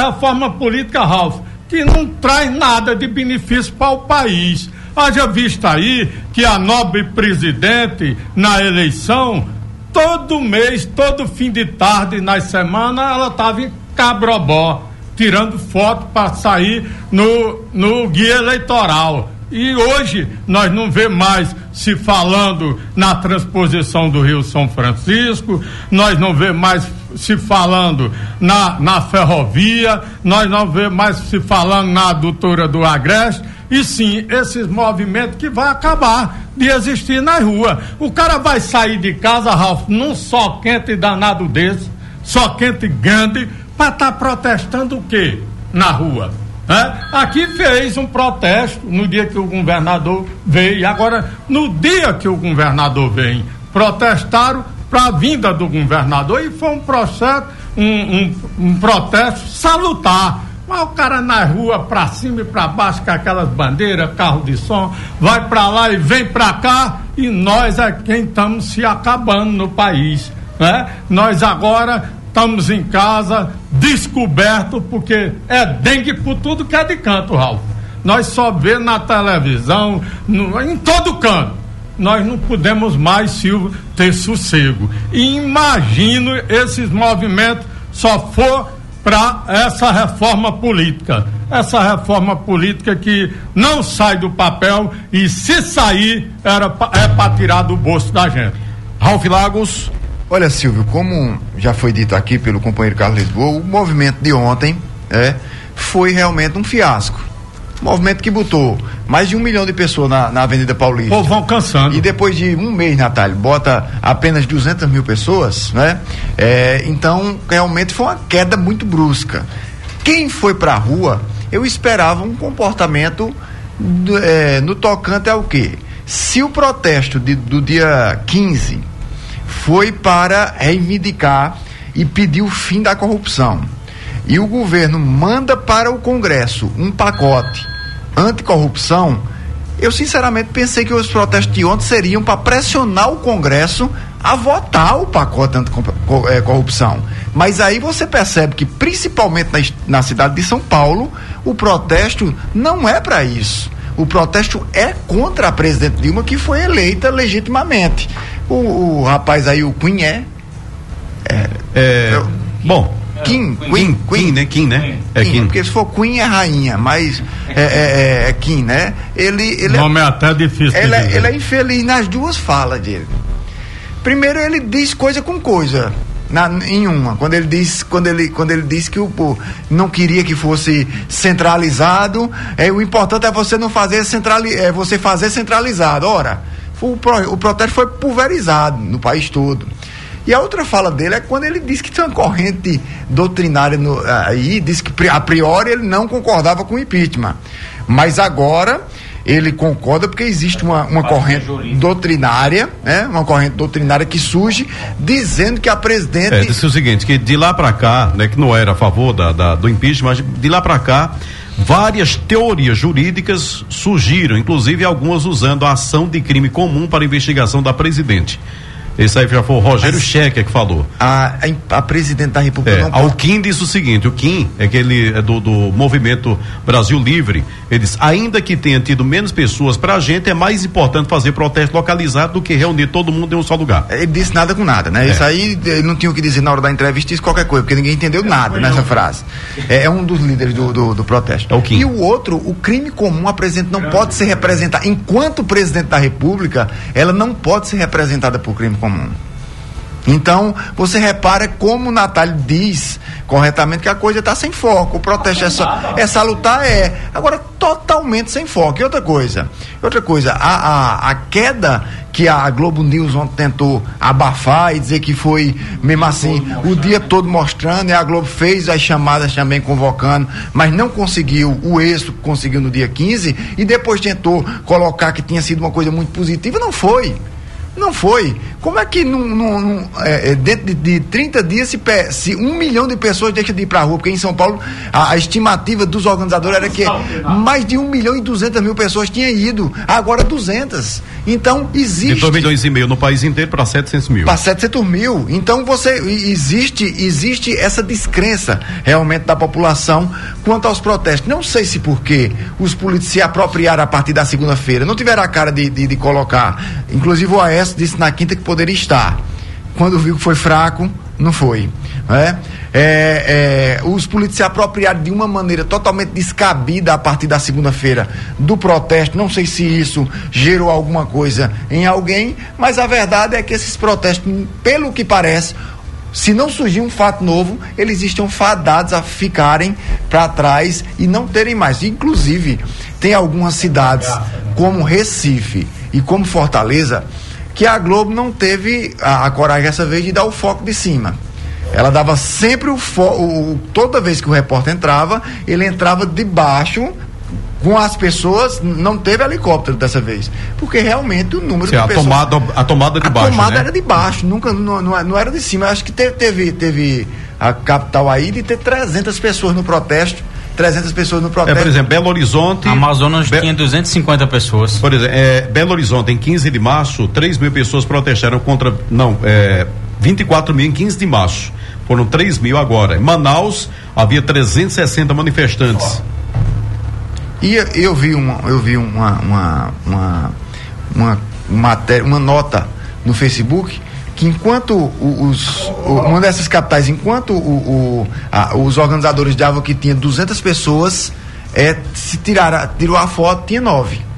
Ralf, que não traz nada de benefício para o país. Haja visto aí que a nobre presidente, na eleição, todo mês, todo fim de tarde, nas semanas, ela estava em Cabrobó, tirando foto para sair no guia eleitoral. E hoje nós não vemos mais se falando na transposição do Rio São Francisco, nós não vemos mais se falando na ferrovia, nós não vemos mais se falando na adutora do Agreste, e sim, esses movimentos que vai acabar de existir na rua. O cara vai sair de casa, Ralf, num sol quente danado desse, sol quente grande, para estar protestando o quê na rua? Aqui fez um protesto no dia que o governador veio, e agora no dia que o governador vem, protestaram para a vinda do governador, e foi um processo, um protesto salutar. Mas o cara na rua, para cima e para baixo, com aquelas bandeiras, carro de som, vai para lá e vem para cá, e nós é quem estamos se acabando no país, né? Nós agora estamos em casa, descoberto, porque é dengue por tudo que é de canto, Ralf. Nós só vemos na televisão, em todo canto. Nós não podemos mais, Silvio, ter sossego. E imagino esses movimentos só for para essa reforma política. Essa reforma política que não sai do papel, e se sair, é para tirar do bolso da gente. Ralf Lagos. Olha, Silvio, como já foi dito aqui pelo companheiro Carlos Lisboa, o movimento de ontem foi realmente um fiasco. Um movimento que botou mais de 1 milhão de pessoas na Avenida Paulista. Pô, vão cansando. E depois de um mês, Natália, bota apenas 200 mil pessoas, né? Então, realmente foi uma queda muito brusca. Quem foi pra rua, eu esperava um comportamento no tocante ao quê? Se o protesto do dia 15 foi para reivindicar e pedir o fim da corrupção, e o governo manda para o Congresso um pacote anticorrupção, eu sinceramente pensei que os protestos de ontem seriam para pressionar o Congresso a votar o pacote anticorrupção. Mas aí você percebe que, principalmente na cidade de São Paulo, o protesto não é para isso. O protesto é contra a presidente Dilma, que foi eleita legitimamente. O rapaz aí, o Queen Queen, né? Queen, né? É Queen. Porque se for Queen é rainha, mas é Queen, né? Ele nome é até difícil. Ele é infeliz nas duas falas dele. Primeiro, ele diz coisa com coisa. Em uma, quando ele diz que o não queria que fosse centralizado, o importante é você não fazer você fazer centralizado. Ora, o protesto foi pulverizado no país todo. E a outra fala dele é quando ele diz que tem uma corrente doutrinária aí, diz que a priori ele não concordava com o impeachment, mas agora ele concorda porque existe uma corrente doutrinária, né? Uma corrente doutrinária que surge dizendo que a presidente... disse o seguinte, que de lá para cá, né, que não era a favor do impeachment, mas de lá para cá Várias teorias jurídicas surgiram, inclusive algumas usando a ação de crime comum para investigação da presidente. Esse aí já foi o Rogério Checker que falou. A presidente da República não pode... O Kim disse o seguinte, o Kim é aquele do Movimento Brasil Livre, ele disse, ainda que tenha tido menos pessoas, pra gente é mais importante fazer protesto localizado do que reunir todo mundo em um só lugar. Ele disse nada com nada, né? Isso aí, ele não tinha o que dizer na hora da entrevista, disse qualquer coisa, porque ninguém entendeu nada nessa frase. É um dos líderes do protesto. É o Kim. E o outro, o crime comum, a presidente não pode ser representada, enquanto presidente da República, ela não pode ser representada por crime comum. Então, você repara como o Natália diz corretamente que a coisa está sem foco. O protesto é salutar, agora totalmente sem foco. E outra coisa, a queda que a Globo News ontem tentou abafar e dizer que foi mesmo assim o dia todo mostrando, e a Globo fez as chamadas também convocando, mas não conseguiu o êxito que conseguiu no dia 15, e depois tentou colocar que tinha sido uma coisa muito positiva. Não foi. Como é que dentro de 30 dias se 1 milhão de pessoas deixam de ir para a rua? Porque em São Paulo a estimativa dos organizadores era que mais de 1.200.000 pessoas tinham ido, agora 200. Então existe... De 2,5 milhões no país inteiro para 700 mil. Para 700 mil. Então existe essa descrença realmente da população quanto aos protestos. Não sei se porque os políticos se apropriaram a partir da segunda-feira, não tiveram a cara de colocar. Inclusive o Aécio disse na quinta que poderia estar. Quando viu que foi fraco, não foi. Os políticos se apropriaram de uma maneira totalmente descabida a partir da segunda-feira do protesto. Não sei se isso gerou alguma coisa em alguém, mas a verdade é que esses protestos, pelo que parece, se não surgir um fato novo, eles estão fadados a ficarem para trás e não terem mais. Inclusive, tem algumas cidades como Recife e como Fortaleza que a Globo não teve a coragem dessa vez de dar o foco de cima. Ela dava sempre toda vez que o repórter entrava, ele entrava de baixo com as pessoas, não teve helicóptero dessa vez, porque realmente o número de pessoas... A tomada de baixo, a tomada era de baixo, nunca, não era de cima. Acho que teve a capital aí de ter 300 pessoas no protesto. 300 pessoas no protesto. Por exemplo, Belo Horizonte... Amazonas tinha 250 pessoas. Por exemplo, Belo Horizonte, em 15 de março, 3 mil pessoas protestaram contra... 24 mil em 15 de março. Foram 3 mil agora. Em Manaus, havia 360 manifestantes. E eu vi uma matéria, uma nota no Facebook, que enquanto uma dessas capitais, enquanto os organizadores davam que tinha 200 pessoas, tirou a foto, tinha 9.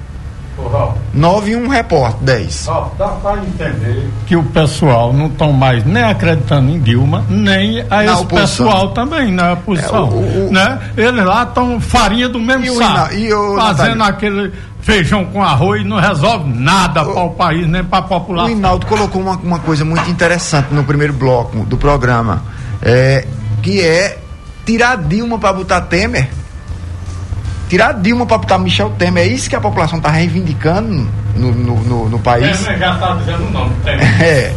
9 e um repórter, 10. Dá para entender que o pessoal não estão mais nem acreditando em Dilma, nem a esse pessoal também na oposição. Né? Eles lá estão farinha do mesmo saco, fazendo aquele feijão com arroz e não resolve nada para o país, nem para a população. O Hinaldo colocou uma coisa muito interessante no primeiro bloco do programa, que é tirar Dilma para botar Temer. Tirar Dilma para botar Michel Temer, é isso que a população está reivindicando no país. Temer já está dizendo não, Temer.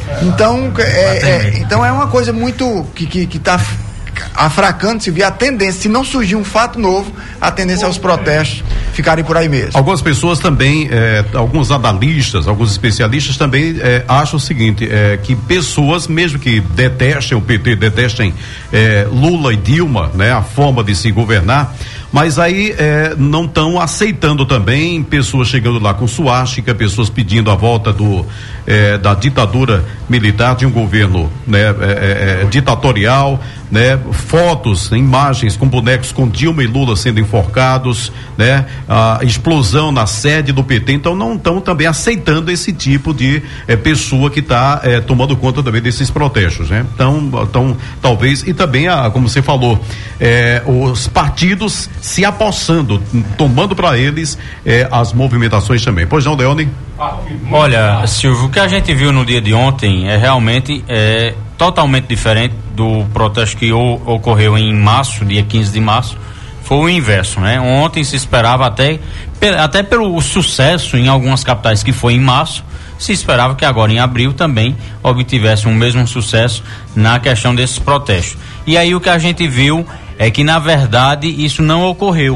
Então é uma coisa muito que está afracando, se vir a tendência, se não surgir um fato novo, a tendência é os protestos ficarem por aí mesmo. Algumas pessoas também, alguns analistas, alguns especialistas também acham o seguinte, que pessoas, mesmo que detestem o PT, detestem Lula e Dilma, né, a forma de se governar, mas aí não estão aceitando também pessoas chegando lá com suástica, pessoas pedindo a volta da ditadura militar, de um governo, né, ditatorial, né, fotos, imagens com bonecos com Dilma e Lula sendo enforcados, né, a explosão na sede do PT. Então não estão também aceitando esse tipo de pessoa que está tomando conta também desses protestos, né? Então talvez, e também como você falou, os partidos se apossando, tomando para eles as movimentações também. Pois não, Leone? Olha, Silvio, o que a gente viu no dia de ontem realmente totalmente diferente do protesto que ocorreu em março, dia 15 de março. Foi o inverso, né? Ontem se esperava até pelo sucesso em algumas capitais que foi em março, se esperava que agora em abril também obtivesse o mesmo sucesso na questão desses protestos. E aí o que a gente viu é que na verdade isso não ocorreu.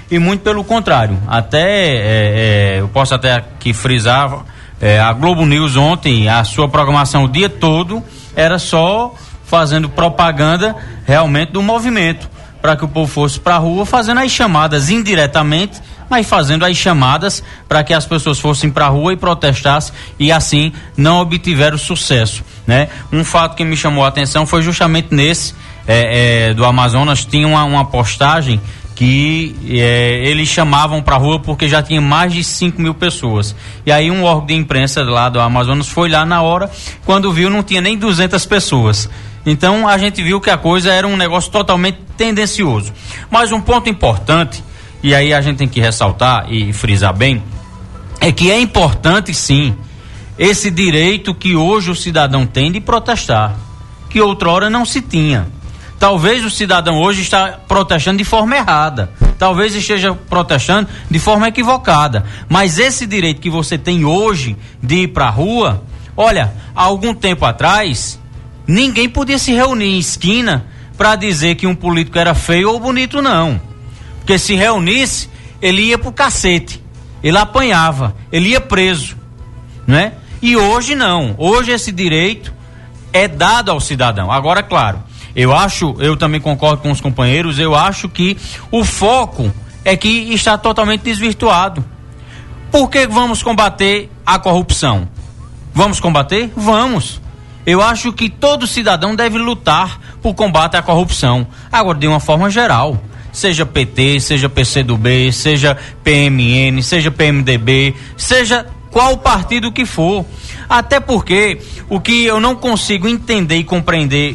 e muito pelo contrário. Até eu posso até aqui frisar, a Globo News ontem, a sua programação o dia todo era só fazendo propaganda realmente do movimento, para que o povo fosse para a rua, fazendo as chamadas indiretamente, mas fazendo as chamadas para que as pessoas fossem para a rua e protestassem, e assim não obtiveram sucesso, né? Um fato que me chamou a atenção foi justamente nesse do Amazonas. Tinha uma postagem que eles chamavam para a rua porque já tinha mais de 5.000 pessoas. E aí um órgão de imprensa lá do Amazonas foi lá na hora, quando viu não tinha nem 200 pessoas. Então a gente viu que a coisa era um negócio totalmente tendencioso. Mas um ponto importante, e aí a gente tem que ressaltar e frisar bem, é que é importante sim esse direito que hoje o cidadão tem de protestar, que outrora não se tinha. Talvez o cidadão hoje está protestando de forma errada, talvez esteja protestando de forma equivocada, mas esse direito que você tem hoje de ir para a rua, olha, há algum tempo atrás, ninguém podia se reunir em esquina para dizer que um político era feio ou bonito, não. Porque se reunisse, ele ia pro cacete, ele apanhava, ele ia preso, né? E hoje não, hoje esse direito é dado ao cidadão. Agora, claro, eu também concordo com os companheiros, eu acho que o foco é que está totalmente desvirtuado. Por que vamos combater a corrupção? Vamos combater? Vamos. Eu acho que todo cidadão deve lutar por combate à corrupção. Agora, de uma forma geral, seja PT, seja PCdoB, seja PMN, seja PMDB, seja qual partido que for. Até porque o que eu não consigo entender e compreender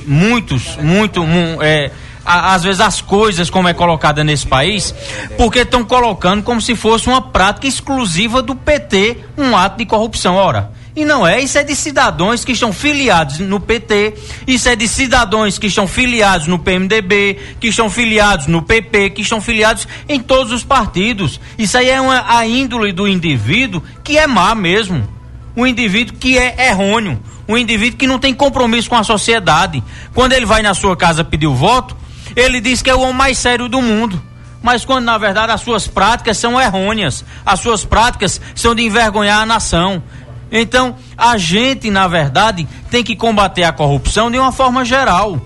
às vezes as coisas como é colocada nesse país, porque estão colocando como se fosse uma prática exclusiva do PT, um ato de corrupção. Ora, e não é, isso é de cidadãos que estão filiados no PT, isso é de cidadãos que estão filiados no PMDB, que estão filiados no PP, que estão filiados em todos os partidos. Isso aí é a índole do indivíduo que é má mesmo, um indivíduo que é errôneo, um indivíduo que não tem compromisso com a sociedade. Quando ele vai na sua casa pedir o voto, ele diz que é o homem mais sério do mundo, mas quando na verdade as suas práticas são errôneas, as suas práticas são de envergonhar a nação. Então, a gente, na verdade, tem que combater a corrupção de uma forma geral,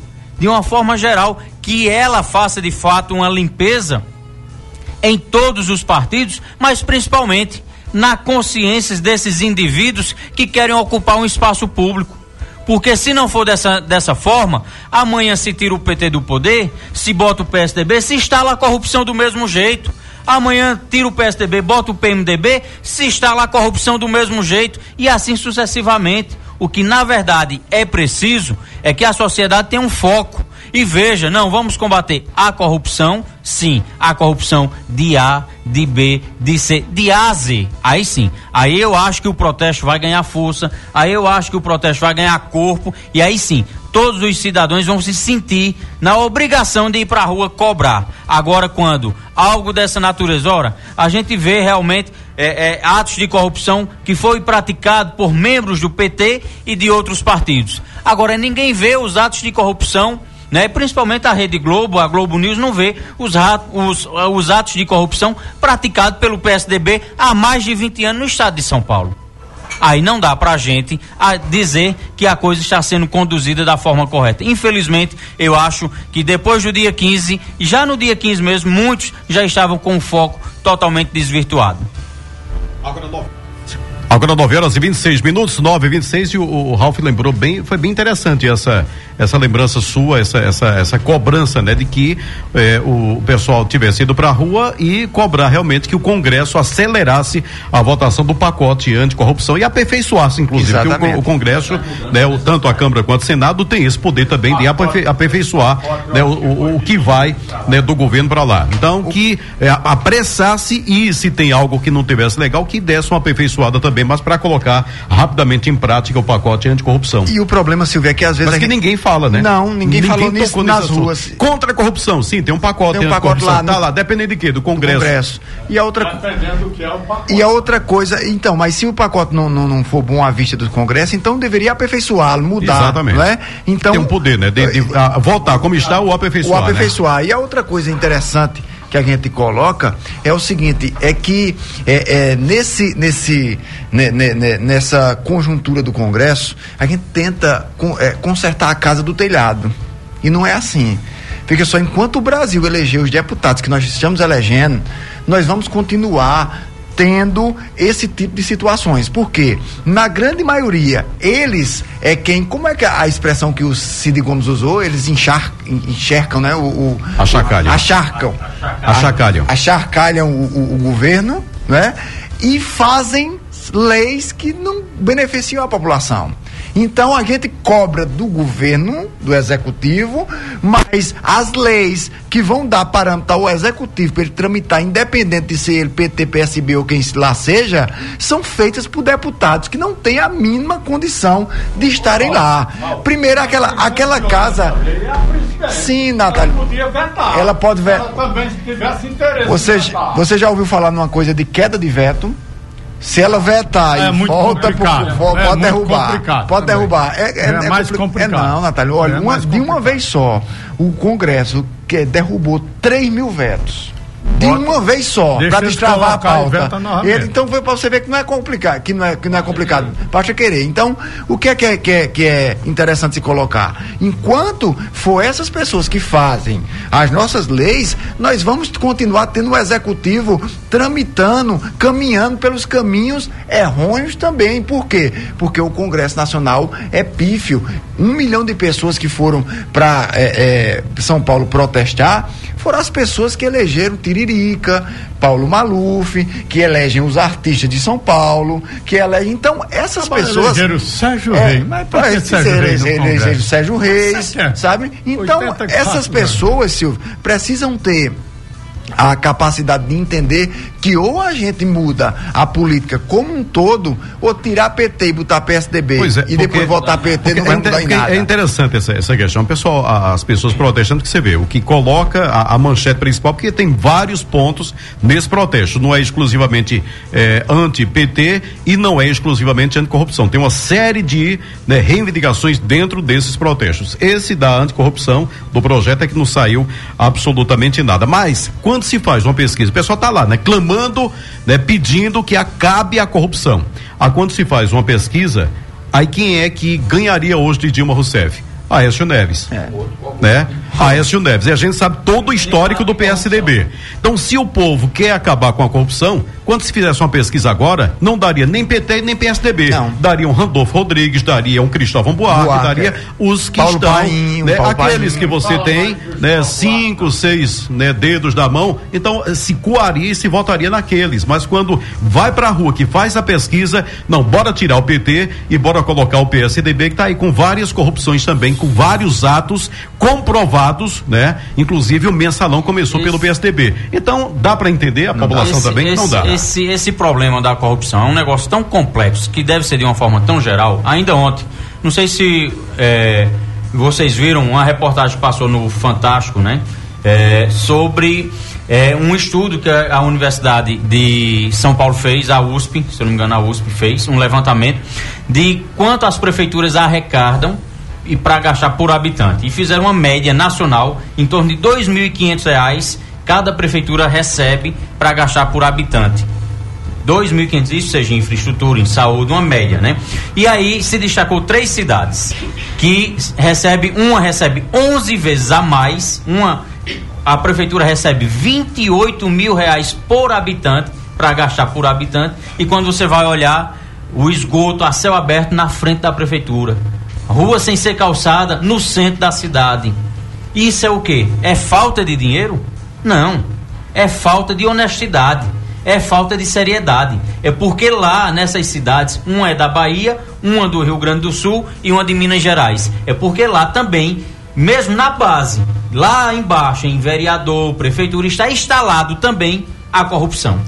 que ela faça de fato uma limpeza em todos os partidos, mas principalmente na consciência desses indivíduos que querem ocupar um espaço público. Porque se não for dessa forma, amanhã se tira o PT do poder, se bota o PSDB, se instala a corrupção do mesmo jeito. Amanhã tira o PSDB, bota o PMDB, se instala a corrupção do mesmo jeito, e assim sucessivamente. O que na verdade é preciso é que a sociedade tenha um foco e veja, não, vamos combater a corrupção, sim, a corrupção de A, de B, de C, de A a Z. Aí sim, aí eu acho que o protesto vai ganhar força, aí eu acho que o protesto vai ganhar corpo, e aí sim, todos os cidadãos vão se sentir na obrigação de ir para a rua cobrar. Agora, quando algo dessa natureza, ora, a gente vê realmente atos de corrupção que foi praticado por membros do PT e de outros partidos. Agora, ninguém vê os atos de corrupção, né? Principalmente a Rede Globo, a Globo News não vê os atos de corrupção praticados pelo PSDB há mais de 20 anos no estado de São Paulo. Aí não dá pra gente dizer que a coisa está sendo conduzida da forma correta. Infelizmente, eu acho que depois do dia 15, já no dia 15 mesmo, muitos já estavam com o foco totalmente desvirtuado. Agora 9h26, 9h26, e o Ralf lembrou bem, foi bem interessante essa lembrança sua, essa cobrança, né, de que o pessoal tivesse ido para a rua e cobrar realmente que o Congresso acelerasse a votação do pacote anticorrupção e aperfeiçoasse, inclusive, que o Congresso, né, tanto a Câmara quanto o Senado tem esse poder também de aperfeiçoar, né, o que vai, né, do governo para lá. Então, que apressasse, e se tem algo que não tivesse legal, que desse uma aperfeiçoada também, mas para colocar rapidamente em prática o pacote anticorrupção. E o problema, Silvia, é que às vezes mas que ninguém fala, né? Não, ninguém falou nisso nas ruas. Contra a corrupção, sim, tem um pacote lá, tá lá, dependendo de quê? Do Congresso. E a outra coisa, então, mas se o pacote não for bom à vista do Congresso, então deveria aperfeiçoá-lo, mudar. Exatamente. Não é? Então, tem um poder, né? De voltar como está ou aperfeiçoar. Ou aperfeiçoar. Né? E a outra coisa interessante que a gente coloca é o seguinte, é que nessa conjuntura do Congresso, a gente tenta consertar a casa do telhado. E não é assim. Fica só, enquanto o Brasil eleger os deputados que nós estamos elegendo, nós vamos continuar tendo esse tipo de situações. Por quê? Na grande maioria, eles como é que a expressão que o Cid Gomes usou, eles encharcam, né? Acharcalham o governo, né? E fazem leis que não beneficiam a população. Então a gente cobra do governo, do executivo, mas as leis que vão dar parâmetro ao executivo para ele tramitar, independente de ser ele PT, PSB ou quem lá seja, são feitas por deputados que não têm a mínima condição de estarem lá. Primeiro aquela casa. Sim, Natália. Ela pode vetar. Ela também, se tivesse interesse. Você já ouviu falar numa coisa de queda de veto? Se ela vetar e volta pode derrubar. Pode derrubar. É mais complicado. Não, Natália, olha, de uma vez só, o Congresso derrubou 3 mil vetos. De uma vez só, para destravar a pauta. Então foi para você ver que não é complicado, que não é complicado. Basta querer. Então, o que é interessante se colocar? Enquanto for essas pessoas que fazem as nossas leis, nós vamos continuar tendo o executivo tramitando, caminhando pelos caminhos errôneos também. Por quê? Porque o Congresso Nacional é pífio. 1 milhão de pessoas que foram para São Paulo protestar foram as pessoas que elegeram Tiririca, Paulo Maluf, que elegem os artistas de São Paulo, que elegem. Então, essas pessoas. Elegeram o Sérgio Reis. Mas para que elegeram o Sérgio Reis, sabe? Então, essas pessoas, Silvio, precisam ter a capacidade de entender que ou a gente muda a política como um todo, ou tirar PT e botar PSDB e depois votar PT não vai mudar em nada. É interessante essa questão, pessoal, as pessoas protestando, que você vê, o que coloca a manchete principal, porque tem vários pontos nesse protesto, não é exclusivamente anti-PT e não é exclusivamente anticorrupção, tem uma série de reivindicações dentro desses protestos. Esse da anticorrupção do projeto é que não saiu absolutamente nada, mas quando se faz uma pesquisa, o pessoal está lá, clamando, pedindo que acabe a corrupção. Quando se faz uma pesquisa, aí quem é que ganharia hoje de Dilma Rousseff? Aécio Neves, Aécio Neves, e a gente sabe todo o histórico do PSDB. Então, se o povo quer acabar com a corrupção, quando se fizesse uma pesquisa agora, não daria nem PT nem PSDB, daria um Randolfo Rodrigues, daria um Cristóvão Buarque, daria os que Paulo estão, Paim, aqueles Paim. Que você tem, 5, 6 dedos da mão, então se coaria e se votaria naqueles, mas quando vai pra rua, que faz a pesquisa, não, bora tirar o PT e bora colocar o PSDB, que tá aí com várias corrupções também, com vários atos comprovados, inclusive o mensalão começou pelo PSDB. Então, dá para entender a população também? Não dá. Esse problema da corrupção é um negócio tão complexo que deve ser de uma forma tão geral. Ainda ontem, não sei se vocês viram uma reportagem que passou no Fantástico, sobre um estudo que a Universidade de São Paulo fez, a USP, se eu não me engano, a USP fez um levantamento de quanto as prefeituras arrecadam e para gastar por habitante, e fizeram uma média nacional em torno de R$2.500 cada prefeitura recebe para gastar por habitante. 2.500, isso seja em infraestrutura, em saúde, uma média, E aí se destacou 3 cidades que recebe 11 vezes a mais, a prefeitura recebe R$28 mil por habitante para gastar por habitante, e quando você vai olhar o esgoto a céu aberto na frente da prefeitura, rua sem ser calçada no centro da cidade. Isso é o quê? É falta de dinheiro? Não, é falta de honestidade, é falta de seriedade. É porque lá nessas cidades, uma é da Bahia, uma do Rio Grande do Sul e uma de Minas Gerais, é porque lá também, mesmo na base, lá embaixo, em vereador, prefeitura, está instalado também a corrupção.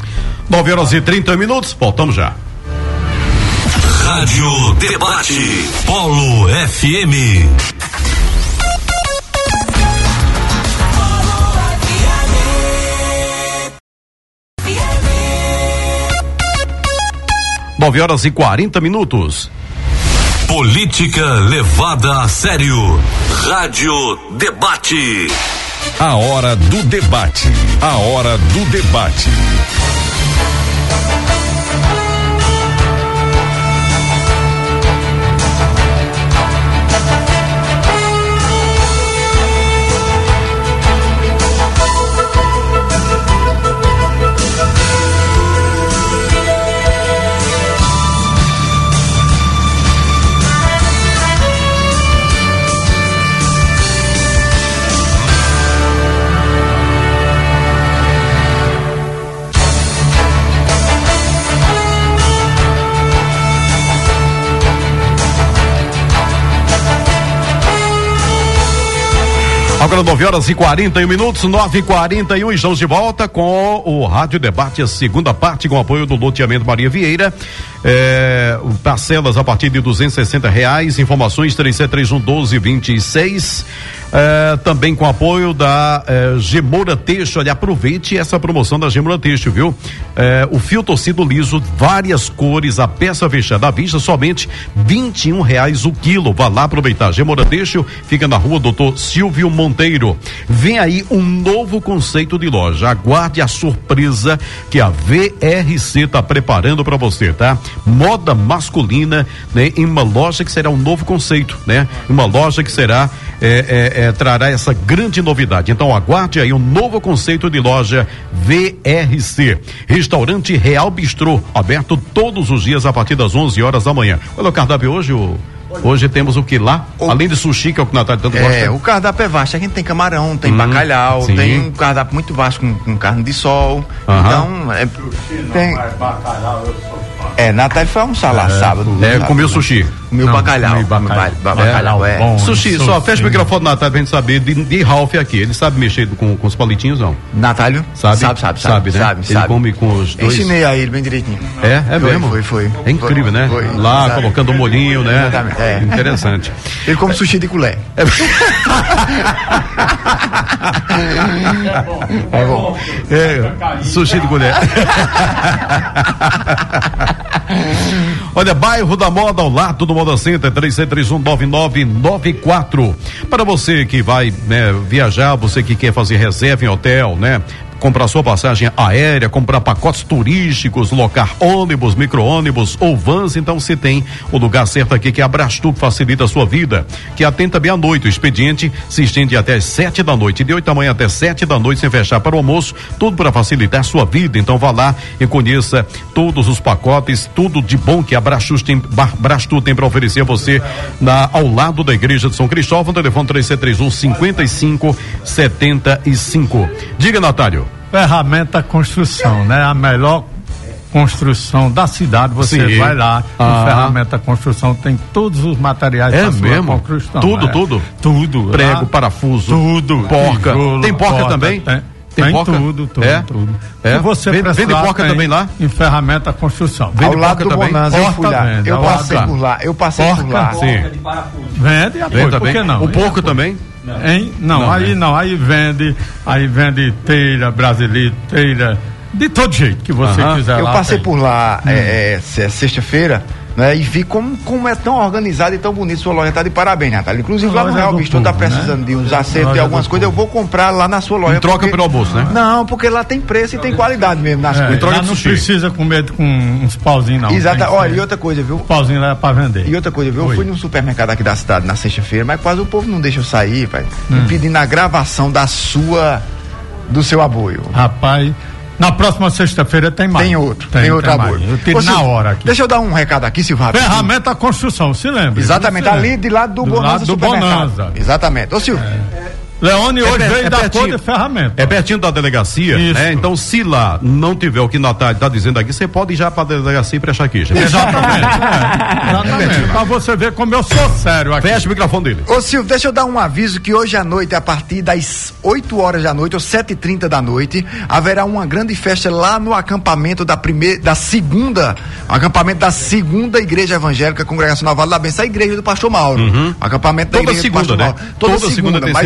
9h30, voltamos já. Rádio Debate Polo FM. Nove horas e 40 minutos. Política levada a sério. Rádio Debate. A hora do debate. A hora do debate. Agora 9h41, 9h41, estamos de volta com o Rádio Debate, a segunda parte, com apoio do loteamento Maria Vieira. Parcelas a partir de R$260, informações 3731-1226. Também com apoio da Gemora Têxtil. Olha, aproveite essa promoção da Gemora Têxtil, viu? O fio torcido liso, várias cores, a peça fechada à vista, somente R$21 o quilo. Vá lá aproveitar. Gemora Têxtil fica na rua Doutor Silvio Monteiro. Vem aí um novo conceito de loja. Aguarde a surpresa que a VRC está preparando para você, tá? Moda masculina, né? Em uma loja que será um novo conceito, né? Uma loja que será trará essa grande novidade. Então aguarde aí um novo conceito de loja VRC. Restaurante Real Bistrô, aberto todos os dias a partir das 11 horas da manhã. Olha o cardápio hoje, Hoje temos o que lá? Além de sushi, que é o que o Natália tanto gosta. O cardápio é vasto. A gente tem camarão, tem bacalhau, sim. Tem um cardápio muito vasto com carne de sol. Então, tem... bacalhau, eu sou fã. Natália foi almoçar lá sábado. Comeu sushi. Comeu bacalhau. Bacalhau, bom, sushi, só fecha o microfone do Natália pra gente saber de Ralph aqui. Ele sabe mexer com os palitinhos, não? Natália? Sabe, né? Sabe. Ele come com os dois. Ensinei a ele bem direitinho. É mesmo? Foi. É incrível, né? Foi. Lá, colocando o molhinho, né? Exatamente. Interessante. Ele come sushi de colher. É bom. Sushi de colher. Olha, bairro da Moda, ao lado do Moda Center, 3731-9994. Para você que vai, né, viajar, você que quer fazer reserva em hotel, né? Comprar sua passagem aérea, comprar pacotes turísticos, locar ônibus, micro-ônibus ou vans, então você tem o lugar certo aqui, que é a Brastuc, facilita a sua vida, que atende também à noite. O expediente se estende até às 7 da noite, de 8 da manhã até 7 da noite, sem fechar para o almoço, tudo para facilitar a sua vida. Então vá lá e conheça todos os pacotes, tudo de bom que a Brastuc tem para oferecer a você ao lado da Igreja de São Cristóvão. Telefone 3731-5575. Diga, Natália. Ferramenta Construção, né? A melhor construção da cidade. Você vai lá, Ferramenta Construção tem todos os materiais para sua construção. Tudo? Prego, lá, parafuso, tudo. Porca. Tijolo, tem porca também? Tem porca? Tudo. Se você vende porca também lá? Em Ferramenta Construção. Ao lado do Bonanza, eu fui lá. Eu passei por lá. Sim. Vende, por que não? O porco também? Hein? Aí vende telha, brasileira, telha, de todo jeito que você quiser. Eu passei por lá sexta-feira, né? E vi como é tão organizado e tão bonito sua loja. Tá de parabéns, Natália. Inclusive lá no Real Bistrô tá precisando de uns acertos e algumas coisas. Eu vou comprar lá na sua loja. Em troca pelo almoço, né? Não, porque lá tem preço e tem qualidade mesmo nas coisas. Lá não precisa comer com uns pauzinhos, não. Exato. Olha, e outra coisa, viu? Pauzinho lá é pra vender. E outra coisa, viu? Eu fui num supermercado aqui da cidade na sexta-feira, mas quase o povo não deixa eu sair, pai. Me pedindo a gravação do seu aboio. Rapaz. Na próxima sexta-feira tem mais. Tem outro aboio. Eu tiro na hora aqui. Deixa eu dar um recado aqui, Silvio. Ferramenta Construção, se lembra? Exatamente, ali de lado do Bonanza Supermercado. Exatamente. Ô, Silvio. Leone hoje veio da cor de ferramenta. É pertinho da delegacia, né? Então, se lá não tiver o que Natália está dizendo aqui, você pode ir já para a delegacia e prestar queixa. Exatamente. Para você ver como eu sou sério aqui. Fecha o microfone dele. Ô, Silvio, deixa eu dar um aviso que hoje à noite, a partir das 8 horas da noite, ou 7h30 da noite, haverá uma grande festa lá no acampamento acampamento da segunda Igreja Evangélica Congregacional Vale da Benção, a igreja do Pastor Mauro. Acampamento da Toda igreja segunda, do Pastor né? Mauro. Toda segunda tem sempre culto.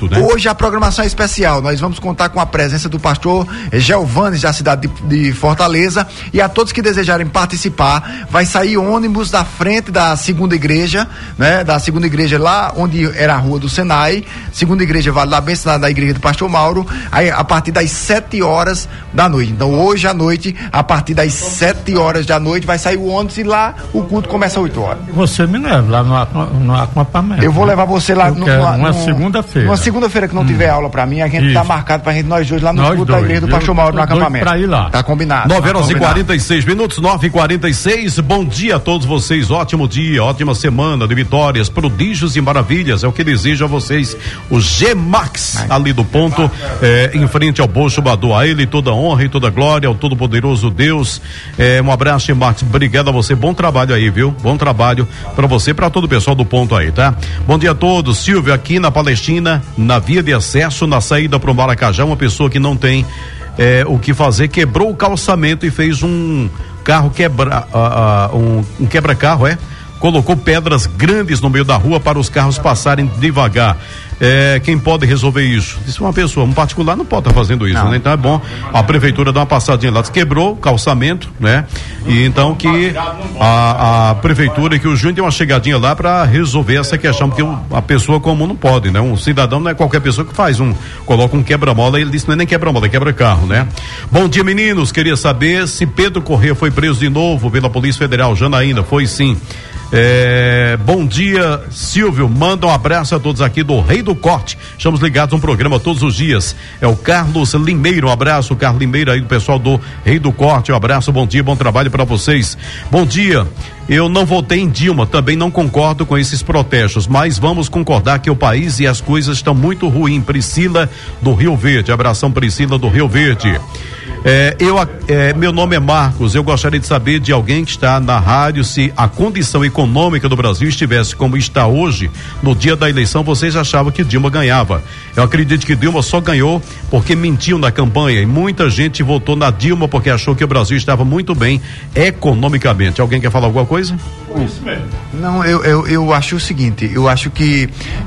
culto, né? Hoje a programação é especial. Nós vamos contar com a presença do pastor Gelvanes, da cidade de Fortaleza, e a todos que desejarem participar, vai sair ônibus da frente da segunda igreja, né? Da segunda igreja lá onde era a rua do Senai, segunda igreja Vale da Bênção, da igreja do pastor Mauro, aí, a partir das 7 horas da noite. Então hoje à noite, a partir das 7 horas da noite, vai sair o ônibus e lá o culto começa às 8 horas. Você me leva lá no acampamento. Eu vou levar você lá numa segunda-feira. Uma segunda-feira que não tiver aula pra mim, a gente tá marcado pra gente, nós dois, lá no culto da igreja do pastor Mauro, no acampamento. Pra ir lá. Tá combinado. 9h46, 9h46. Bom dia a todos vocês, ótimo dia, ótima semana de vitórias, prodígios e maravilhas, é o que desejo a vocês, o G-Max, ali do ponto, em frente ao Bocho Badu, a ele toda honra e toda glória, ao todo-poderoso Deus. Um abraço, G-Max, obrigado a você, bom trabalho aí, viu? Bom trabalho pra você e pra todo o pessoal do ponto aí, tá? Bom dia a todos, Silvio, aqui na Palestina, na via de acesso, na saída pro Maracajá, uma pessoa que não tem o que fazer, quebrou o calçamento e fez um carro um quebra-carro, colocou pedras grandes no meio da rua para os carros passarem devagar. Quem pode resolver isso? Isso é uma pessoa, um particular não pode estar fazendo isso, né? Então é bom a prefeitura dar uma passadinha lá, quebrou o calçamento, né? E então que a prefeitura, que o Júnior dê uma chegadinha lá para resolver essa questão, porque a pessoa comum não pode, né? Um cidadão não é qualquer pessoa que coloca um quebra-mola, ele disse não é nem quebra-mola, é quebra-carro, né? Bom dia, meninos, queria saber se Pedro Corrêa foi preso de novo pela Polícia Federal. Janaína, foi sim. Bom dia, Silvio, manda um abraço a todos aqui do Rei do Corte, estamos ligados no programa todos os dias, é o Carlos Limeiro, um abraço, Carlos Limeiro aí do pessoal do Rei do Corte, um abraço, bom dia, bom trabalho para vocês. Bom dia, eu não votei em Dilma, também não concordo com esses protestos, mas vamos concordar que o país e as coisas estão muito ruins. Priscila do Rio Verde, abração, Priscila do Rio Verde. Meu nome é Marcos, eu gostaria de saber de alguém que está na rádio, se a condição econômica do Brasil estivesse como está hoje, no dia da eleição, vocês achavam que Dilma ganhava. Eu acredito que Dilma só ganhou porque mentiu na campanha e muita gente votou na Dilma porque achou que o Brasil estava muito bem economicamente. Alguém quer falar alguma coisa? Isso mesmo. Não, eu acho o seguinte, eu acho que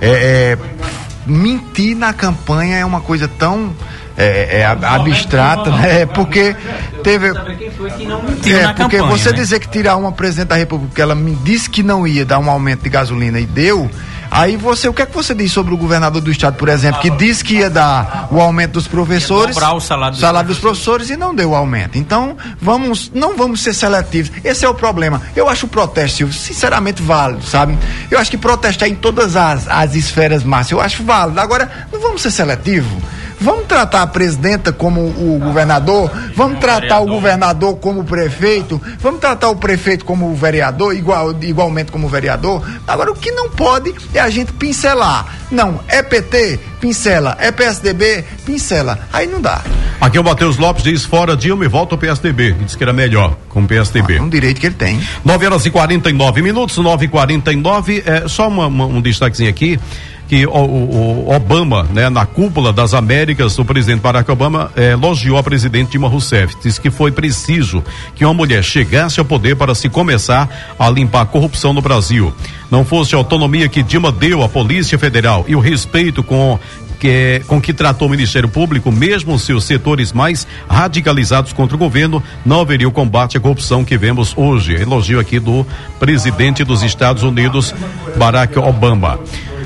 mentir na campanha é uma coisa tão abstrata, né? Porque teve. Porque você dizer que tirar uma presidente da República, que ela me disse que não ia dar um aumento de gasolina e deu. Aí o que é que você diz sobre o governador do estado, por exemplo, que disse que ia dar o aumento dos professores, o salário dos professores e não deu o aumento. Então, não vamos ser seletivos. Esse é o problema. Eu acho o protesto, Silvio, sinceramente válido, sabe? Eu acho que protestar em todas as esferas máximas, eu acho válido. Agora, não vamos ser seletivos. Vamos tratar a presidenta como o governador, vamos tratar o governador como o prefeito, vamos tratar o prefeito como o vereador, igualmente como o vereador. Agora, o que não pode é a gente pincelar. Não, é PT, pincela, é PSDB, pincela. Aí não dá. Aqui o Matheus Lopes diz, fora Dilma e volta ao PSDB. Ele disse que era melhor com o PSDB. É um direito que ele tem. 9h49, 9h49, só um destaquezinho aqui, que o Obama, né, na cúpula das Américas, o presidente Barack Obama elogiou a presidente Dilma Rousseff, disse que foi preciso que uma mulher chegasse ao poder para se começar a limpar a corrupção no Brasil. Não fosse a autonomia que Dilma deu à Polícia Federal e o respeito com que tratou o Ministério Público, mesmo seus setores mais radicalizados contra o governo, não haveria o combate à corrupção que vemos hoje. Elogio aqui do presidente dos Estados Unidos, Barack Obama.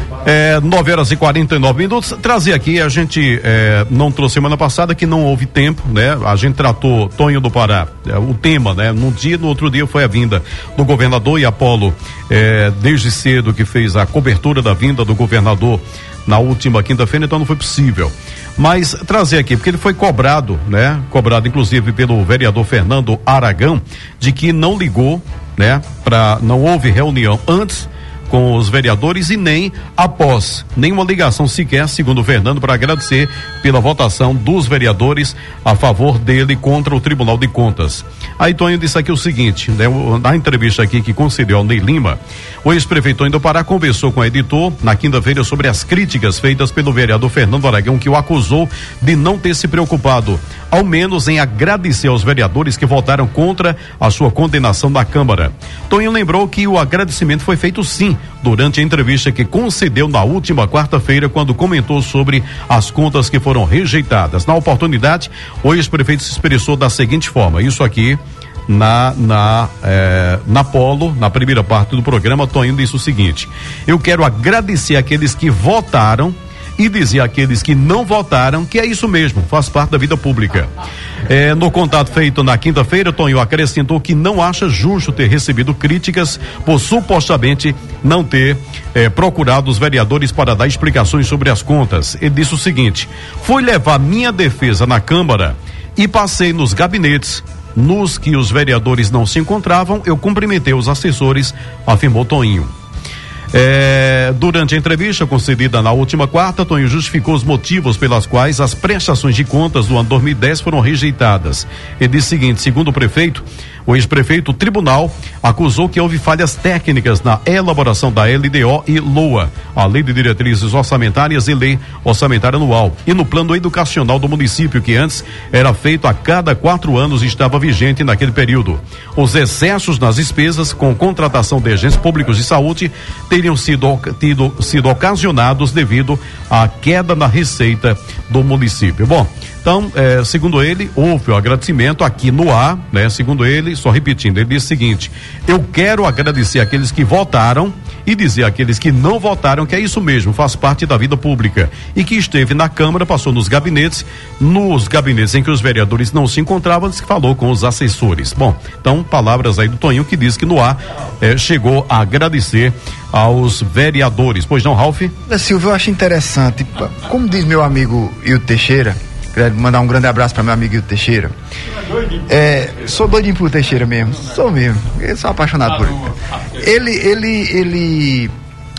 9h49. Trazer aqui, a gente não trouxe semana passada, que não houve tempo, né? A gente tratou Tonho do Pará, o tema, né? Num dia, no outro dia foi a vinda do governador, e Apolo desde cedo que fez a cobertura da vinda do governador na última quinta-feira, então não foi possível. Mas trazer aqui, porque ele foi cobrado, né? Cobrado inclusive pelo vereador Fernando Aragão, de que não ligou, né? Não houve reunião antes com os vereadores e nem após, nenhuma ligação sequer, segundo o Fernando, para agradecer pela votação dos vereadores a favor dele contra o Tribunal de Contas. Aí Tonho disse aqui o seguinte, né, na entrevista aqui que concedeu ao Ney Lima, o ex-prefeito Tonho do Pará conversou com o editor na quinta-feira sobre as críticas feitas pelo vereador Fernando Aragão, que o acusou de não ter se preocupado ao menos em agradecer aos vereadores que votaram contra a sua condenação da Câmara. Toninho lembrou que o agradecimento foi feito sim, durante a entrevista que concedeu na última quarta-feira, quando comentou sobre as contas que foram rejeitadas. Na oportunidade, o ex-prefeito se expressou da seguinte forma, isso aqui na Polo, na primeira parte do programa, Toninho disse o seguinte: eu quero agradecer aqueles que votaram e dizer àqueles que não votaram que é isso mesmo, faz parte da vida pública. No contato feito na quinta-feira, Toninho acrescentou que não acha justo ter recebido críticas por supostamente não ter procurado os vereadores para dar explicações sobre as contas. Ele disse o seguinte: fui levar minha defesa na Câmara e passei nos gabinetes nos que os vereadores não se encontravam, eu cumprimentei os assessores, afirmou Toninho. Durante a entrevista concedida na última quarta, Toninho justificou os motivos pelas quais as prestações de contas do ano 2010 foram rejeitadas. Ele disse o seguinte: segundo o prefeito, o ex-prefeito, o tribunal acusou que houve falhas técnicas na elaboração da LDO e LOA, a Lei de Diretrizes Orçamentárias e Lei Orçamentária Anual, e no plano educacional do município, que antes era feito a cada 4 anos e estava vigente naquele período. Os excessos nas despesas com contratação de agentes públicos de saúde teriam sido ocasionados devido à queda na receita do município. Bom, então, segundo ele, houve o agradecimento aqui no ar, né? Segundo ele, só repetindo, ele disse o seguinte: eu quero agradecer àqueles que votaram e dizer àqueles que não votaram que é isso mesmo, faz parte da vida pública, e que esteve na Câmara, passou nos gabinetes em que os vereadores não se encontravam, disse que falou com os assessores. Bom, então, palavras aí do Toninho, que diz que no ar chegou a agradecer aos vereadores. Pois não, Ralf? Silvio, eu acho interessante, como diz meu amigo Hilton Teixeira, quero mandar um grande abraço para meu amigo Hilton Teixeira. Sou doidinho por Teixeira mesmo, sou mesmo, eu sou apaixonado por ele.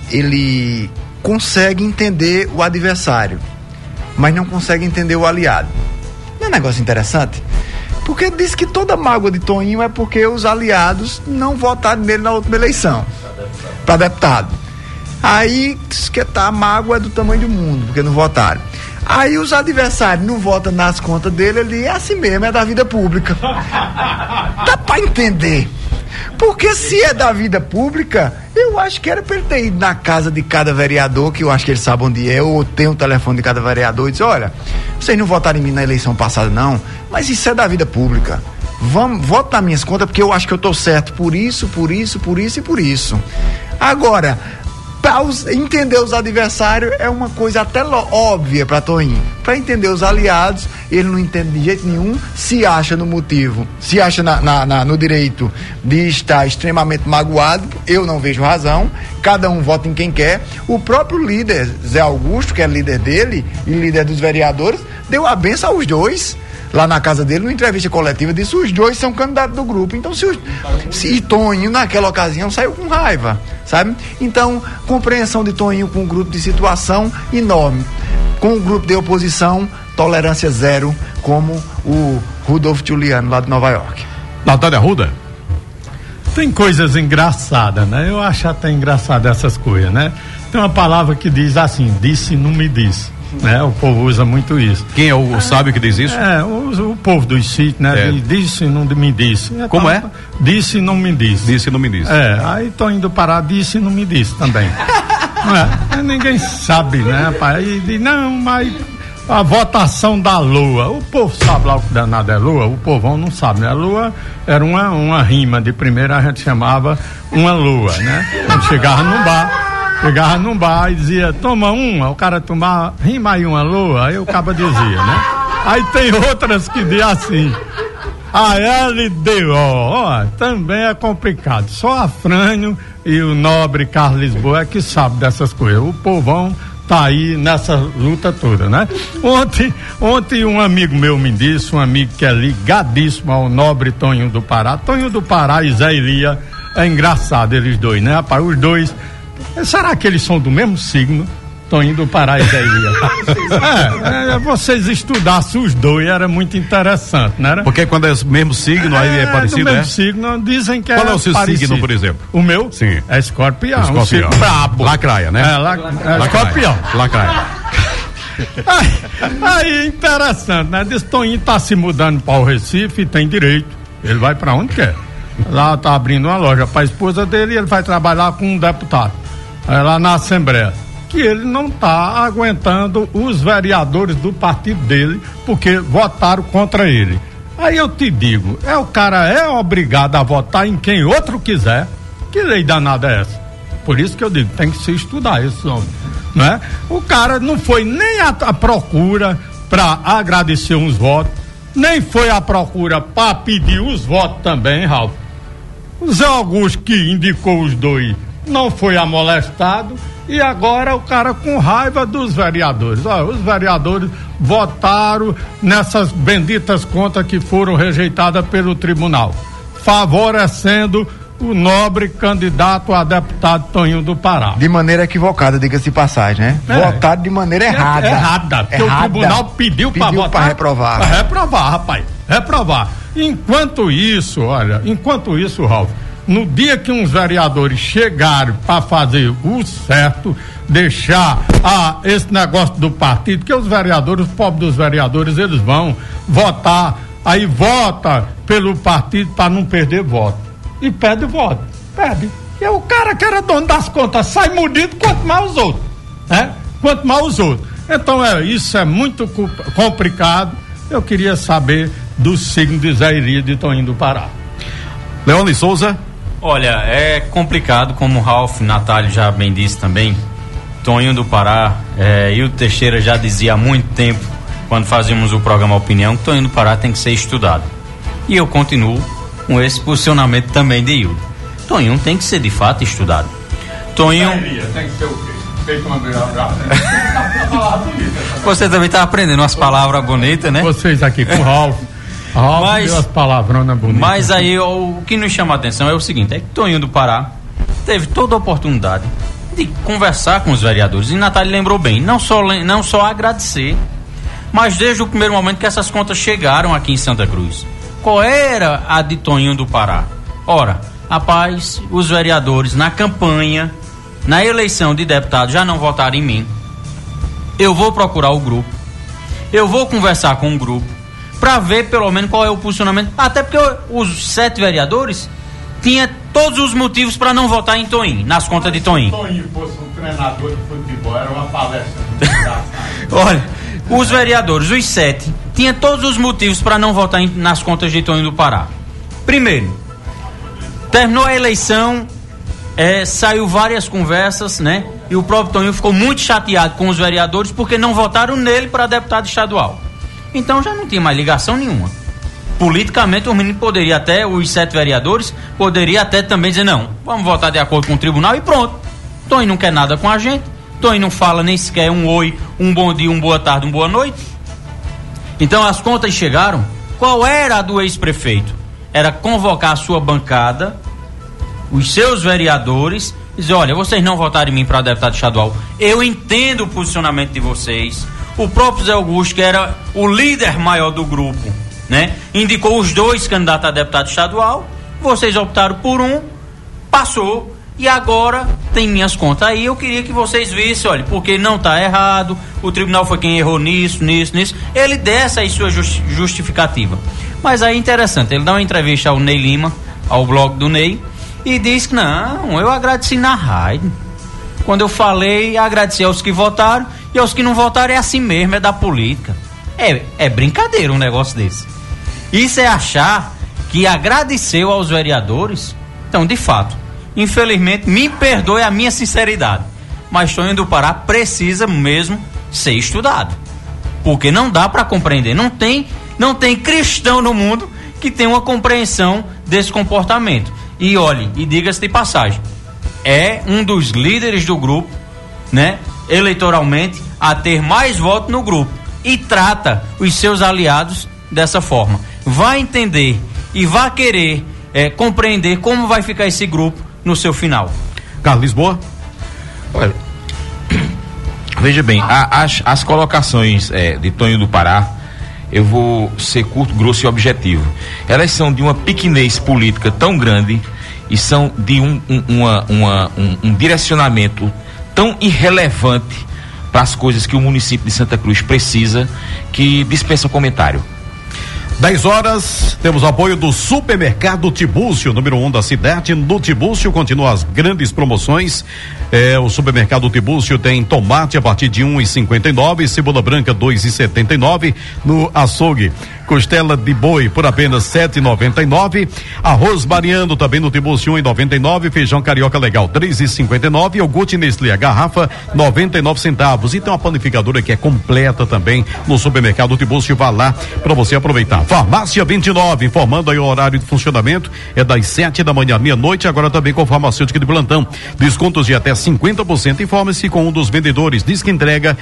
Ele consegue entender o adversário, mas não consegue entender o aliado. Não é um negócio interessante? Porque ele disse que toda mágoa de Toninho é porque os aliados não votaram nele na última eleição para deputado. Aí diz que a mágoa é do tamanho do mundo, porque não votaram. Aí os adversários não votam nas contas dele, ele é assim mesmo, é da vida pública. Dá pra entender. Porque se é da vida pública, eu acho que era pra ele ter ido na casa de cada vereador, que eu acho que ele sabe onde é, ou tem o telefone de cada vereador, e dizer: olha, vocês não votaram em mim na eleição passada não, mas isso é da vida pública. Voto nas minhas contas, porque eu acho que eu tô certo por isso e por isso. Agora, para entender os adversários é uma coisa até óbvia para Toninho. Para entender os aliados, ele não entende de jeito nenhum, se acha no motivo, se acha no direito de estar extremamente magoado. Eu não vejo razão, cada um vota em quem quer. O próprio líder, Zé Augusto, que é líder dele e líder dos vereadores, deu a benção aos dois lá na casa dele, numa entrevista coletiva, disse: os dois são candidatos do grupo. Então, se Toninho naquela ocasião saiu com raiva, sabe? Então, compreensão de Toninho com um grupo de situação enorme, com um grupo de oposição, tolerância zero, como o Rudolf Giuliani lá de Nova York. Natália Arruda? Tem coisas engraçadas, né? Eu acho até engraçado essas coisas, né? Tem uma palavra que diz assim: disse, não me disse. Né? O povo usa muito isso. Quem é o sábio que diz isso? O povo dos sítios, né? Disse, não me disse. Como é? Disse, não me disse. Disse, não me disse. Aí tô indo parar, disse, não me disse também. Ninguém sabe, né, rapaz? E diz: não, mas a votação da Lua, o povo sabe lá o que danado é Lua, o povão não sabe, né? A Lua era uma rima, de primeira a gente chamava uma Lua, né? Quando chegava num bar e dizia: toma uma, o cara tomava, rima aí uma Lua, aí o cara dizia, né? Aí tem outras que dizem assim: a LDO, também é complicado, só a Frânio e o nobre Carlos Lisboa é que sabe dessas coisas, o povão tá aí nessa luta toda, né? Ontem um amigo meu me disse, um amigo que é ligadíssimo ao nobre Toninho do Pará e Zé Elia, é engraçado eles dois, né, rapaz? Os dois, será que eles são do mesmo signo? Toninho do Pará e Zé Elia. Vocês estudassem os dois, era muito interessante, né? Porque quando é o mesmo signo, aí é parecido, do mesmo signo, dizem que Qual é o seu signo, por exemplo? O meu? Sim. É Escorpião. Um signo brabo. Lacraia, né? Escorpião. Lacraia. Aí interessante, né? Diz Toninho tá se mudando para o Recife e tem direito. Ele vai para onde quer. Lá tá abrindo uma loja para a esposa dele e ele vai trabalhar com um deputado. Lá na Assembleia. Que ele não tá aguentando os vereadores do partido dele porque votaram contra ele. Aí eu te digo, o cara é obrigado a votar em quem outro quiser. Que lei danada é essa? Por isso que eu digo, tem que se estudar esse homem, né? O cara não foi nem à procura para agradecer uns votos, nem foi à procura para pedir os votos também, Ralf. O Zé Augusto, que indicou os dois, não foi amolestado, e agora o cara com raiva dos vereadores. Os vereadores votaram nessas benditas contas que foram rejeitadas pelo tribunal, favorecendo o nobre candidato a deputado Toninho do Pará. De maneira equivocada, diga-se de passagem, né? Votado de maneira errada. Errada, porque o tribunal pediu para votar. Para reprovar. Para reprovar, rapaz. Reprovar. Enquanto isso, Ralf, no dia que uns vereadores chegaram para fazer o certo, deixar esse negócio do partido, que os vereadores, os pobres dos vereadores, eles vão votar, aí vota pelo partido para não perder voto. E pede voto, pede. E o cara que era dono das contas sai mudido, quanto mais os outros, né? Quanto mais os outros. Então isso é muito complicado. Eu queria saber do signo de Zé Iria de Toninho do Pará. Leone Souza. Olha, é complicado, como o Ralf Natália já bem disse também. Toninho do Pará, e o Teixeira já dizia há muito tempo, quando fazíamos o programa Opinião, que Toninho do Pará tem que ser estudado. E eu continuo com esse posicionamento também de Hildo. Toninho tem que ser de fato estudado. Toninho tem que ser o quê? Feito uma Você também está aprendendo umas palavras bonitas, né? Vocês aqui com o Ralf. Mas as palavronas bonitas. Mas aí o que nos chama a atenção é o seguinte, é que Toninho do Pará teve toda a oportunidade de conversar com os vereadores, e Natália lembrou bem, não só agradecer, mas desde o primeiro momento que essas contas chegaram aqui em Santa Cruz. Qual era a de Toninho do Pará? Ora, rapaz, os vereadores na campanha, na eleição de deputado, já não votaram em mim. Eu vou procurar o grupo, eu vou conversar com o grupo, para ver pelo menos qual é o posicionamento, até porque os 7 vereadores tinham todos os motivos para não votar em Toninho, nas contas de Toninho. Se Toninho fosse um treinador de futebol, era uma palestra. Olha, os vereadores, os 7, tinha todos os motivos para não votar nas contas de Toninho do Pará. Primeiro, terminou a eleição, saiu várias conversas, né? E o próprio Toninho ficou muito chateado com os vereadores porque não votaram nele para deputado estadual. Então já não tinha mais ligação nenhuma. Politicamente o menino poderia até, os 7 vereadores, poderia até também dizer, não, vamos votar de acordo com o tribunal e pronto. Toninho não quer nada com a gente, Toninho não fala nem sequer um oi, um bom dia, uma boa tarde, uma boa noite. Então as contas chegaram. Qual era a do ex-prefeito? Era convocar a sua bancada, os seus vereadores, e dizer, olha, vocês não votaram em mim para deputado estadual, eu entendo o posicionamento de vocês. O próprio Zé Augusto, que era o líder maior do grupo, né, indicou os 2 candidatos a deputado estadual, vocês optaram por um, passou, e agora tem minhas contas aí. Eu queria que vocês vissem, olha, porque não está errado, o tribunal foi quem errou nisso, ele desse aí sua justificativa. Mas aí interessante, ele dá uma entrevista ao Ney Lima, ao blog do Ney, e diz que não, eu agradeci na rádio. Quando eu falei, agradeci aos que votaram, e aos que não votaram é assim mesmo, é da política. É brincadeira um negócio desse. Isso é achar que agradeceu aos vereadores. Então, de fato, infelizmente, me perdoe a minha sinceridade, mas Toninho do Pará precisa mesmo ser estudado, porque não dá para compreender, não tem cristão no mundo que tenha uma compreensão desse comportamento. E olhe, e diga-se de passagem, é um dos líderes do grupo, né, eleitoralmente, a ter mais votos no grupo, e trata os seus aliados dessa forma. Vai entender e vai querer compreender como vai ficar esse grupo no seu final. Carlos Lisboa. Olha, veja bem, as colocações de Toninho do Pará, eu vou ser curto, grosso e objetivo. Elas são de uma pequenez política tão grande e são de um direcionamento tão irrelevante para as coisas que o município de Santa Cruz precisa, que dispensa comentário. 10 horas, temos apoio do Supermercado Tibúrcio, número 1 da cidade. No Tibúrcio continua as grandes promoções. O Supermercado Tibúrcio tem tomate a partir de 1,59, cebola branca 2,79, no açougue costela de boi por apenas 7,99, arroz Mariano também no Tibúrcio 1,99, feijão carioca legal 3,59, iogurte Nestlé a garrafa 99 centavos. E tem uma panificadora que é completa também no Supermercado Tibúrcio, vá lá para você aproveitar. Farmácia 29, informando aí o horário de funcionamento, é das 7 da manhã à meia-noite, agora também com farmacêutica de plantão, descontos de até 50%. Informe-se com um dos vendedores, diz que entrega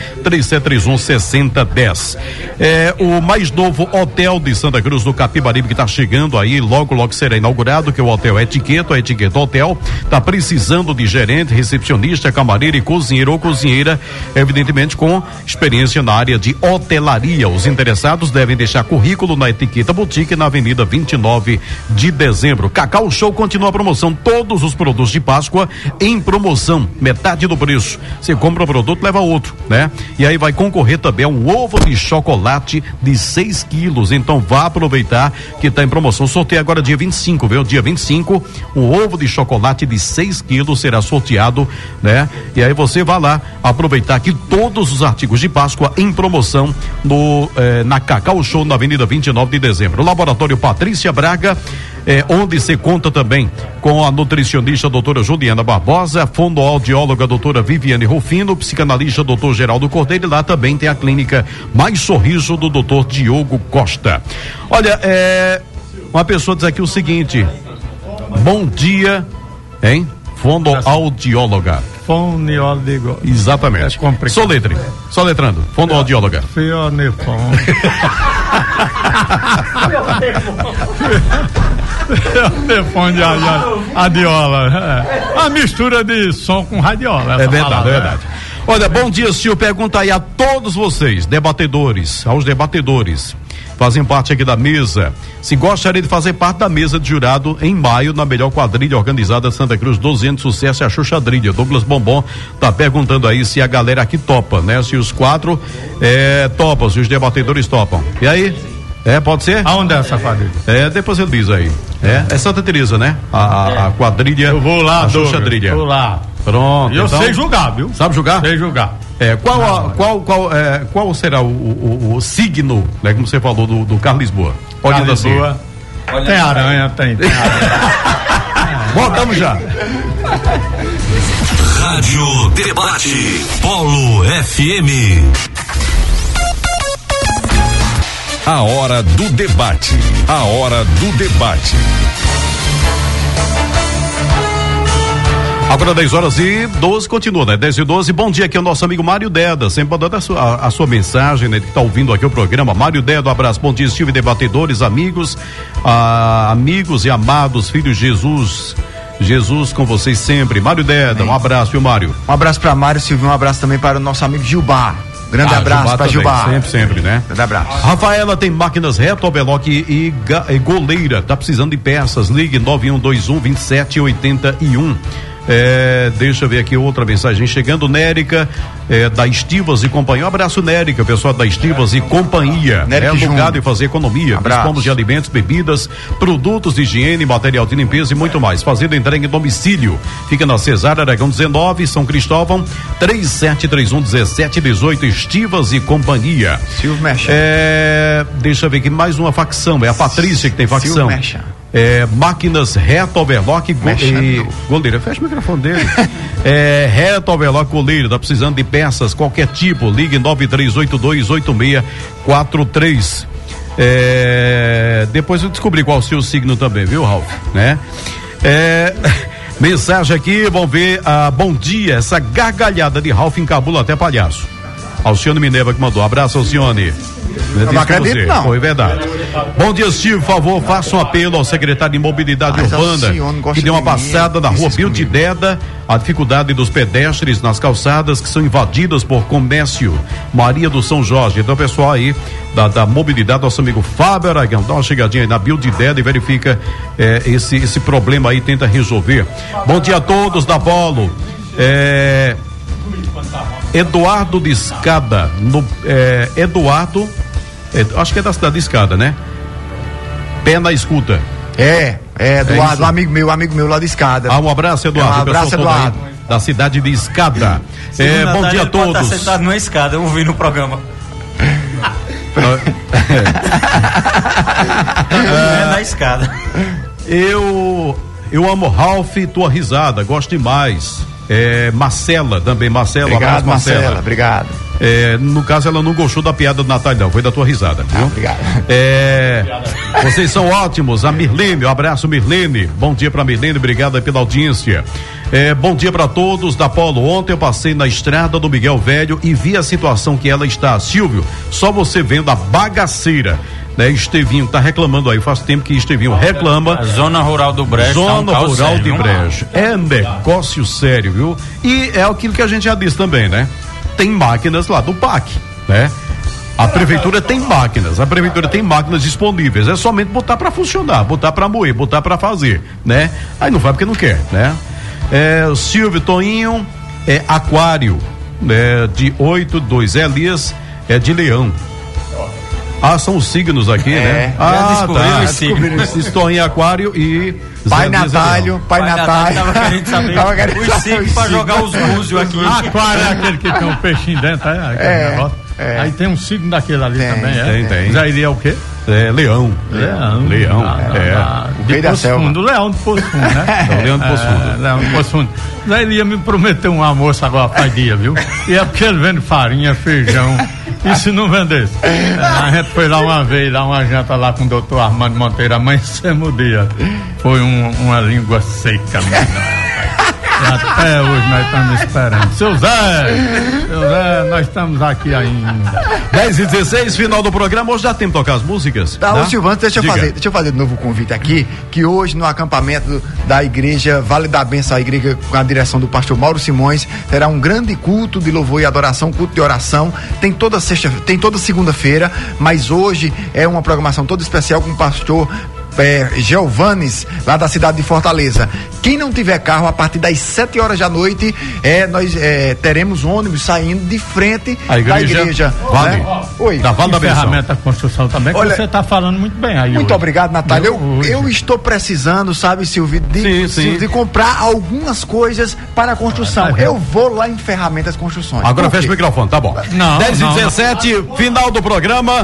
3731-6010. O mais novo hotel de Santa Cruz do Capibaribe, que está chegando aí, logo será inaugurado, que é o Hotel Etiqueta, a Etiqueta Hotel, está precisando de gerente, recepcionista, camareira e cozinheiro ou cozinheira, evidentemente com experiência na área de hotelaria. Os interessados devem deixar currículo na Etiqueta Boutique, na Avenida 29 de Dezembro. Cacau Show continua a promoção, todos os produtos de Páscoa em promoção, metade do preço. Você compra um produto, leva outro, né? E aí vai concorrer também a um ovo de chocolate de 6 quilos. Então vá aproveitar que está em promoção. Sorteio agora dia 25, viu? Dia 25, um ovo de chocolate de 6 quilos será sorteado, né? E aí você vai lá aproveitar que todos os artigos de Páscoa em promoção na Cacau Show, na Avenida 29 de Dezembro. O Laboratório Patrícia Braga, onde se conta também com a nutricionista doutora Juliana Barbosa, fonoaudióloga doutora Viviane Rufino, psicanalista doutor Geraldo Cordeiro, e lá também tem a clínica Mais Sorriso do doutor Diogo Costa. Olha, uma pessoa diz aqui o seguinte: bom dia, hein? Fonoaudióloga. Fonoaudióloga. Exatamente. Soletrando. Fonoaudióloga. Fionefon. Telefone de radiola. A mistura de som com radiola. É verdade. Olha, bom dia, senhor. Pergunta aí a todos vocês, aos debatedores, fazem parte aqui da mesa, se gostaria de fazer parte da mesa de jurado em maio, na melhor quadrilha organizada Santa Cruz, 12 anos de sucesso, é a Xuxadrilha. Douglas Bombom tá perguntando aí se a galera aqui topa, né? Se os 4 topam, se os debatedores topam. E aí? Pode ser? Aonde é essa quadrilha? Depois ele diz aí. É Santa Teresa, né? A quadrilha. Eu vou lá, a Xuxadrilha. Vou lá. Pronto. E eu sei julgar, viu? Sabe julgar? Sei julgar. Qual será o signo, né? Como você falou do Carlos Lisboa? Carlos Lisboa. Tem aranha, tem aranha. Voltamos já. Rádio Debate Polo FM. A hora do debate. A hora do debate. Agora 10h12, continua, né? 10h12, bom dia, aqui é o nosso amigo Mário Deda, sempre mandando a sua mensagem, né? Que tá ouvindo aqui o programa. Mário Deda, um abraço, bom dia, Silvio, debatedores, amigos e amados, filhos de Jesus com vocês sempre. Mário Deda, um abraço, viu, Mário? Um abraço para Mário, Silvio, um abraço também para o nosso amigo Gilbar. Grande abraço para Gilbar. Sempre, né? Grande abraço. Rafaela tem máquinas reto, overlock e goleira. Tá precisando de peças? Ligue 9121-2781. Deixa eu ver aqui outra mensagem chegando. Nérica, da Estivas e Companhia. Um abraço, Nérica, pessoal da Estivas e Companhia. Lugar de fazer economia. Dispomos de alimentos, bebidas, produtos de higiene, material de limpeza e muito mais. Fazendo entrega em domicílio. Fica na Cesária Aragão 19, São Cristóvão, 3731-1718. Estivas e Companhia. Silvio Mecha. Deixa eu ver aqui mais uma facção. É a Patrícia que tem facção. Silvio Mecha. Máquinas reto, overlock e goleira. Fecha o microfone dele. Reto, overlock, goleira. Tá precisando de peças, qualquer tipo. Ligue 93828643. Depois eu descobri qual é o seu signo também, viu, Ralf? Né? Mensagem aqui, vamos ver. Bom dia, essa gargalhada de Ralf encabula até palhaço. Alcione Minerva que mandou. Abraço, Alcione. Eu não acredito, não. Foi verdade. Bom dia, Silvio, por favor, faça um apelo ao secretário de Mobilidade Urbana que dê uma passada na rua Bilde Deda, a dificuldade dos pedestres nas calçadas que são invadidas por comércio. Maria do São Jorge. Então, pessoal aí da mobilidade, nosso amigo Fábio Aragão, dá uma chegadinha aí na Bilde Deda e verifica esse problema aí, tenta resolver. Bom dia a todos da Polo. Eduardo de Escada, acho que é da cidade de Escada, né? Pé na escuta. Eduardo, amigo meu lá de Escada. Um abraço, Eduardo. Um abraço, Eduardo. Da cidade de Escada. Bom dia a todos. Tá sentado numa escada, eu ouvi no programa. Na escada. Eu amo Ralph, tua risada, gosto demais. Marcela também, obrigado, Marcela, obrigado. No caso, ela não gostou da piada do Natal, não, foi da tua risada, viu? Obrigado. Vocês são ótimos. A Mirlene, um abraço, Mirlene. Bom dia pra Mirlene, obrigado pela audiência. Bom dia pra todos da Polo. Ontem eu passei na estrada do Miguel Velho e vi a situação que ela está. Silvio, só você vendo a bagaceira. Estevinho tá reclamando aí, faz tempo que Estevinho reclama. A zona rural do Brejo. Zona rural de Brejo. É negócio sério, viu? E é aquilo que a gente já disse também, né? Tem máquinas lá do PAC, né? A prefeitura tem máquinas disponíveis, é somente botar para funcionar, botar para moer, botar para fazer, né? Aí não faz porque não quer, né? O Silvio Toninho, Aquário, de 8-2, Elias, de Leão. São os signos aqui, né? Descobriram esse Toninho, Aquário e Pai Natalio. Tava querendo saber os signos pra jogar os búzios aqui. Aquário é aquele que tem um peixinho dentro, negócio. Aí tem um signo daquele ali também, Tem. Já iria o quê? Leão. O rei da selva. Leão do Poço Fundo, né? Leão do Poço Fundo. Leão do Poço Fundo. Zé Elias me prometeu um almoço agora faz dia, viu? E é porque ele vende farinha, feijão. E se não vendesse? A gente foi lá uma vez, uma janta lá com o doutor Armando Monteiro, amanhecemos o dia. Foi uma língua seca, menina. Até hoje nós estamos esperando. Seu Zé, nós estamos aqui ainda. 10h16, final do programa. Hoje já tem que tocar as músicas? Ô Silvano, deixa eu fazer de novo o convite aqui, que hoje no acampamento da igreja Vale da Benção, a igreja com a direção do pastor Mauro Simões, terá um grande culto de louvor e adoração, culto de oração. Tem toda segunda-feira, mas hoje é uma programação toda especial com o pastor Geovanes, lá da cidade de Fortaleza. Quem não tiver carro, a partir das 7 horas da noite, nós teremos ônibus saindo de frente da igreja. Vale. Né? Oi. Da Vale da Benção. Ferramenta de construção também, que você está falando muito bem aí. Muito obrigado, Natália. Eu estou precisando, sabe, Silvio, de comprar algumas coisas para a construção. Eu vou lá em Ferramentas Construções. Agora fecha o microfone, tá bom. 10h17, final do programa.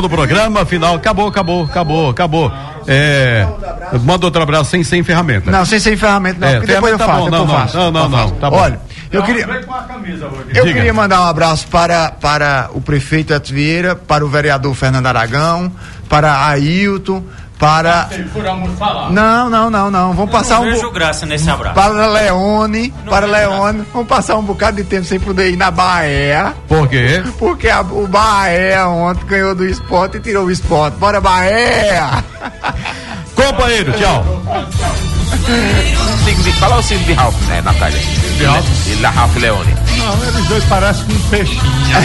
Acabou. Manda outro abraço sem ferramenta. Não, sem ferramenta não, porque depois eu faço. Não, tá bom. Olha, eu queria mandar um abraço para o prefeito Edson Vieira, para o vereador Fernando Aragão, para Ailton, para... Não. Vamos passar Eu vejo graça nesse abraço. Para Leone. Vamos passar um bocado de tempo sem poder ir na Bahia. Por quê? Porque o Bahia ontem ganhou do Sport e tirou o Sport. Bora, Bahia! Companheiro, tchau. Fala o signo de Ralph, né, Natália? De Ralph? Ele é Ralph Leone. Não, eles dois parecem um peixinho.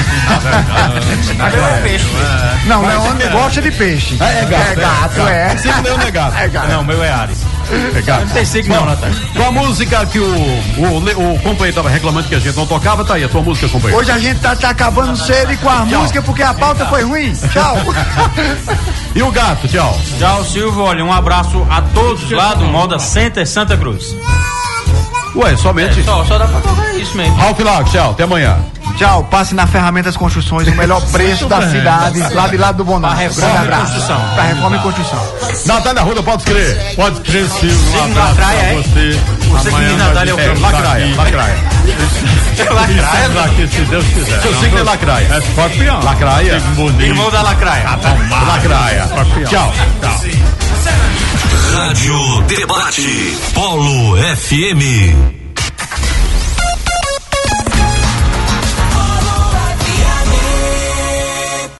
Não, Leone gosta de peixe. É gato. Signo meu não é gato. Não, meu é Ares. É gato. Não tem signo não, Natália. Com a música que o companheiro estava reclamando que a gente não tocava, tá aí a tua música, companheiro. Hoje a gente tá acabando cedo com a música porque a pauta foi ruim. Tchau. E o gato, tchau. Tchau, Silvio. Olha, um abraço a todos lá do Moda Center Santa Cruz. Ué, somente. Só dá pra tocar isso mesmo. Ralph Lago, tchau, até amanhã. Tchau, passe na Ferramentas Construções, o melhor preço da cidade, lá de lado do Bonar. Reforma e construção. Para reforma e construção. Natália Arruda, pode crer. Pode crer, Silvio. Signo Lacraia, é? Você que diz Natália é o quê? Lacraia. Lacraia? Aqui, se Deus quiser. Seu signo é Lacraia. É escorpião. Lacraia. Irmão da Lacraia. Lacraia. Tchau. Rádio Debate Polo FM.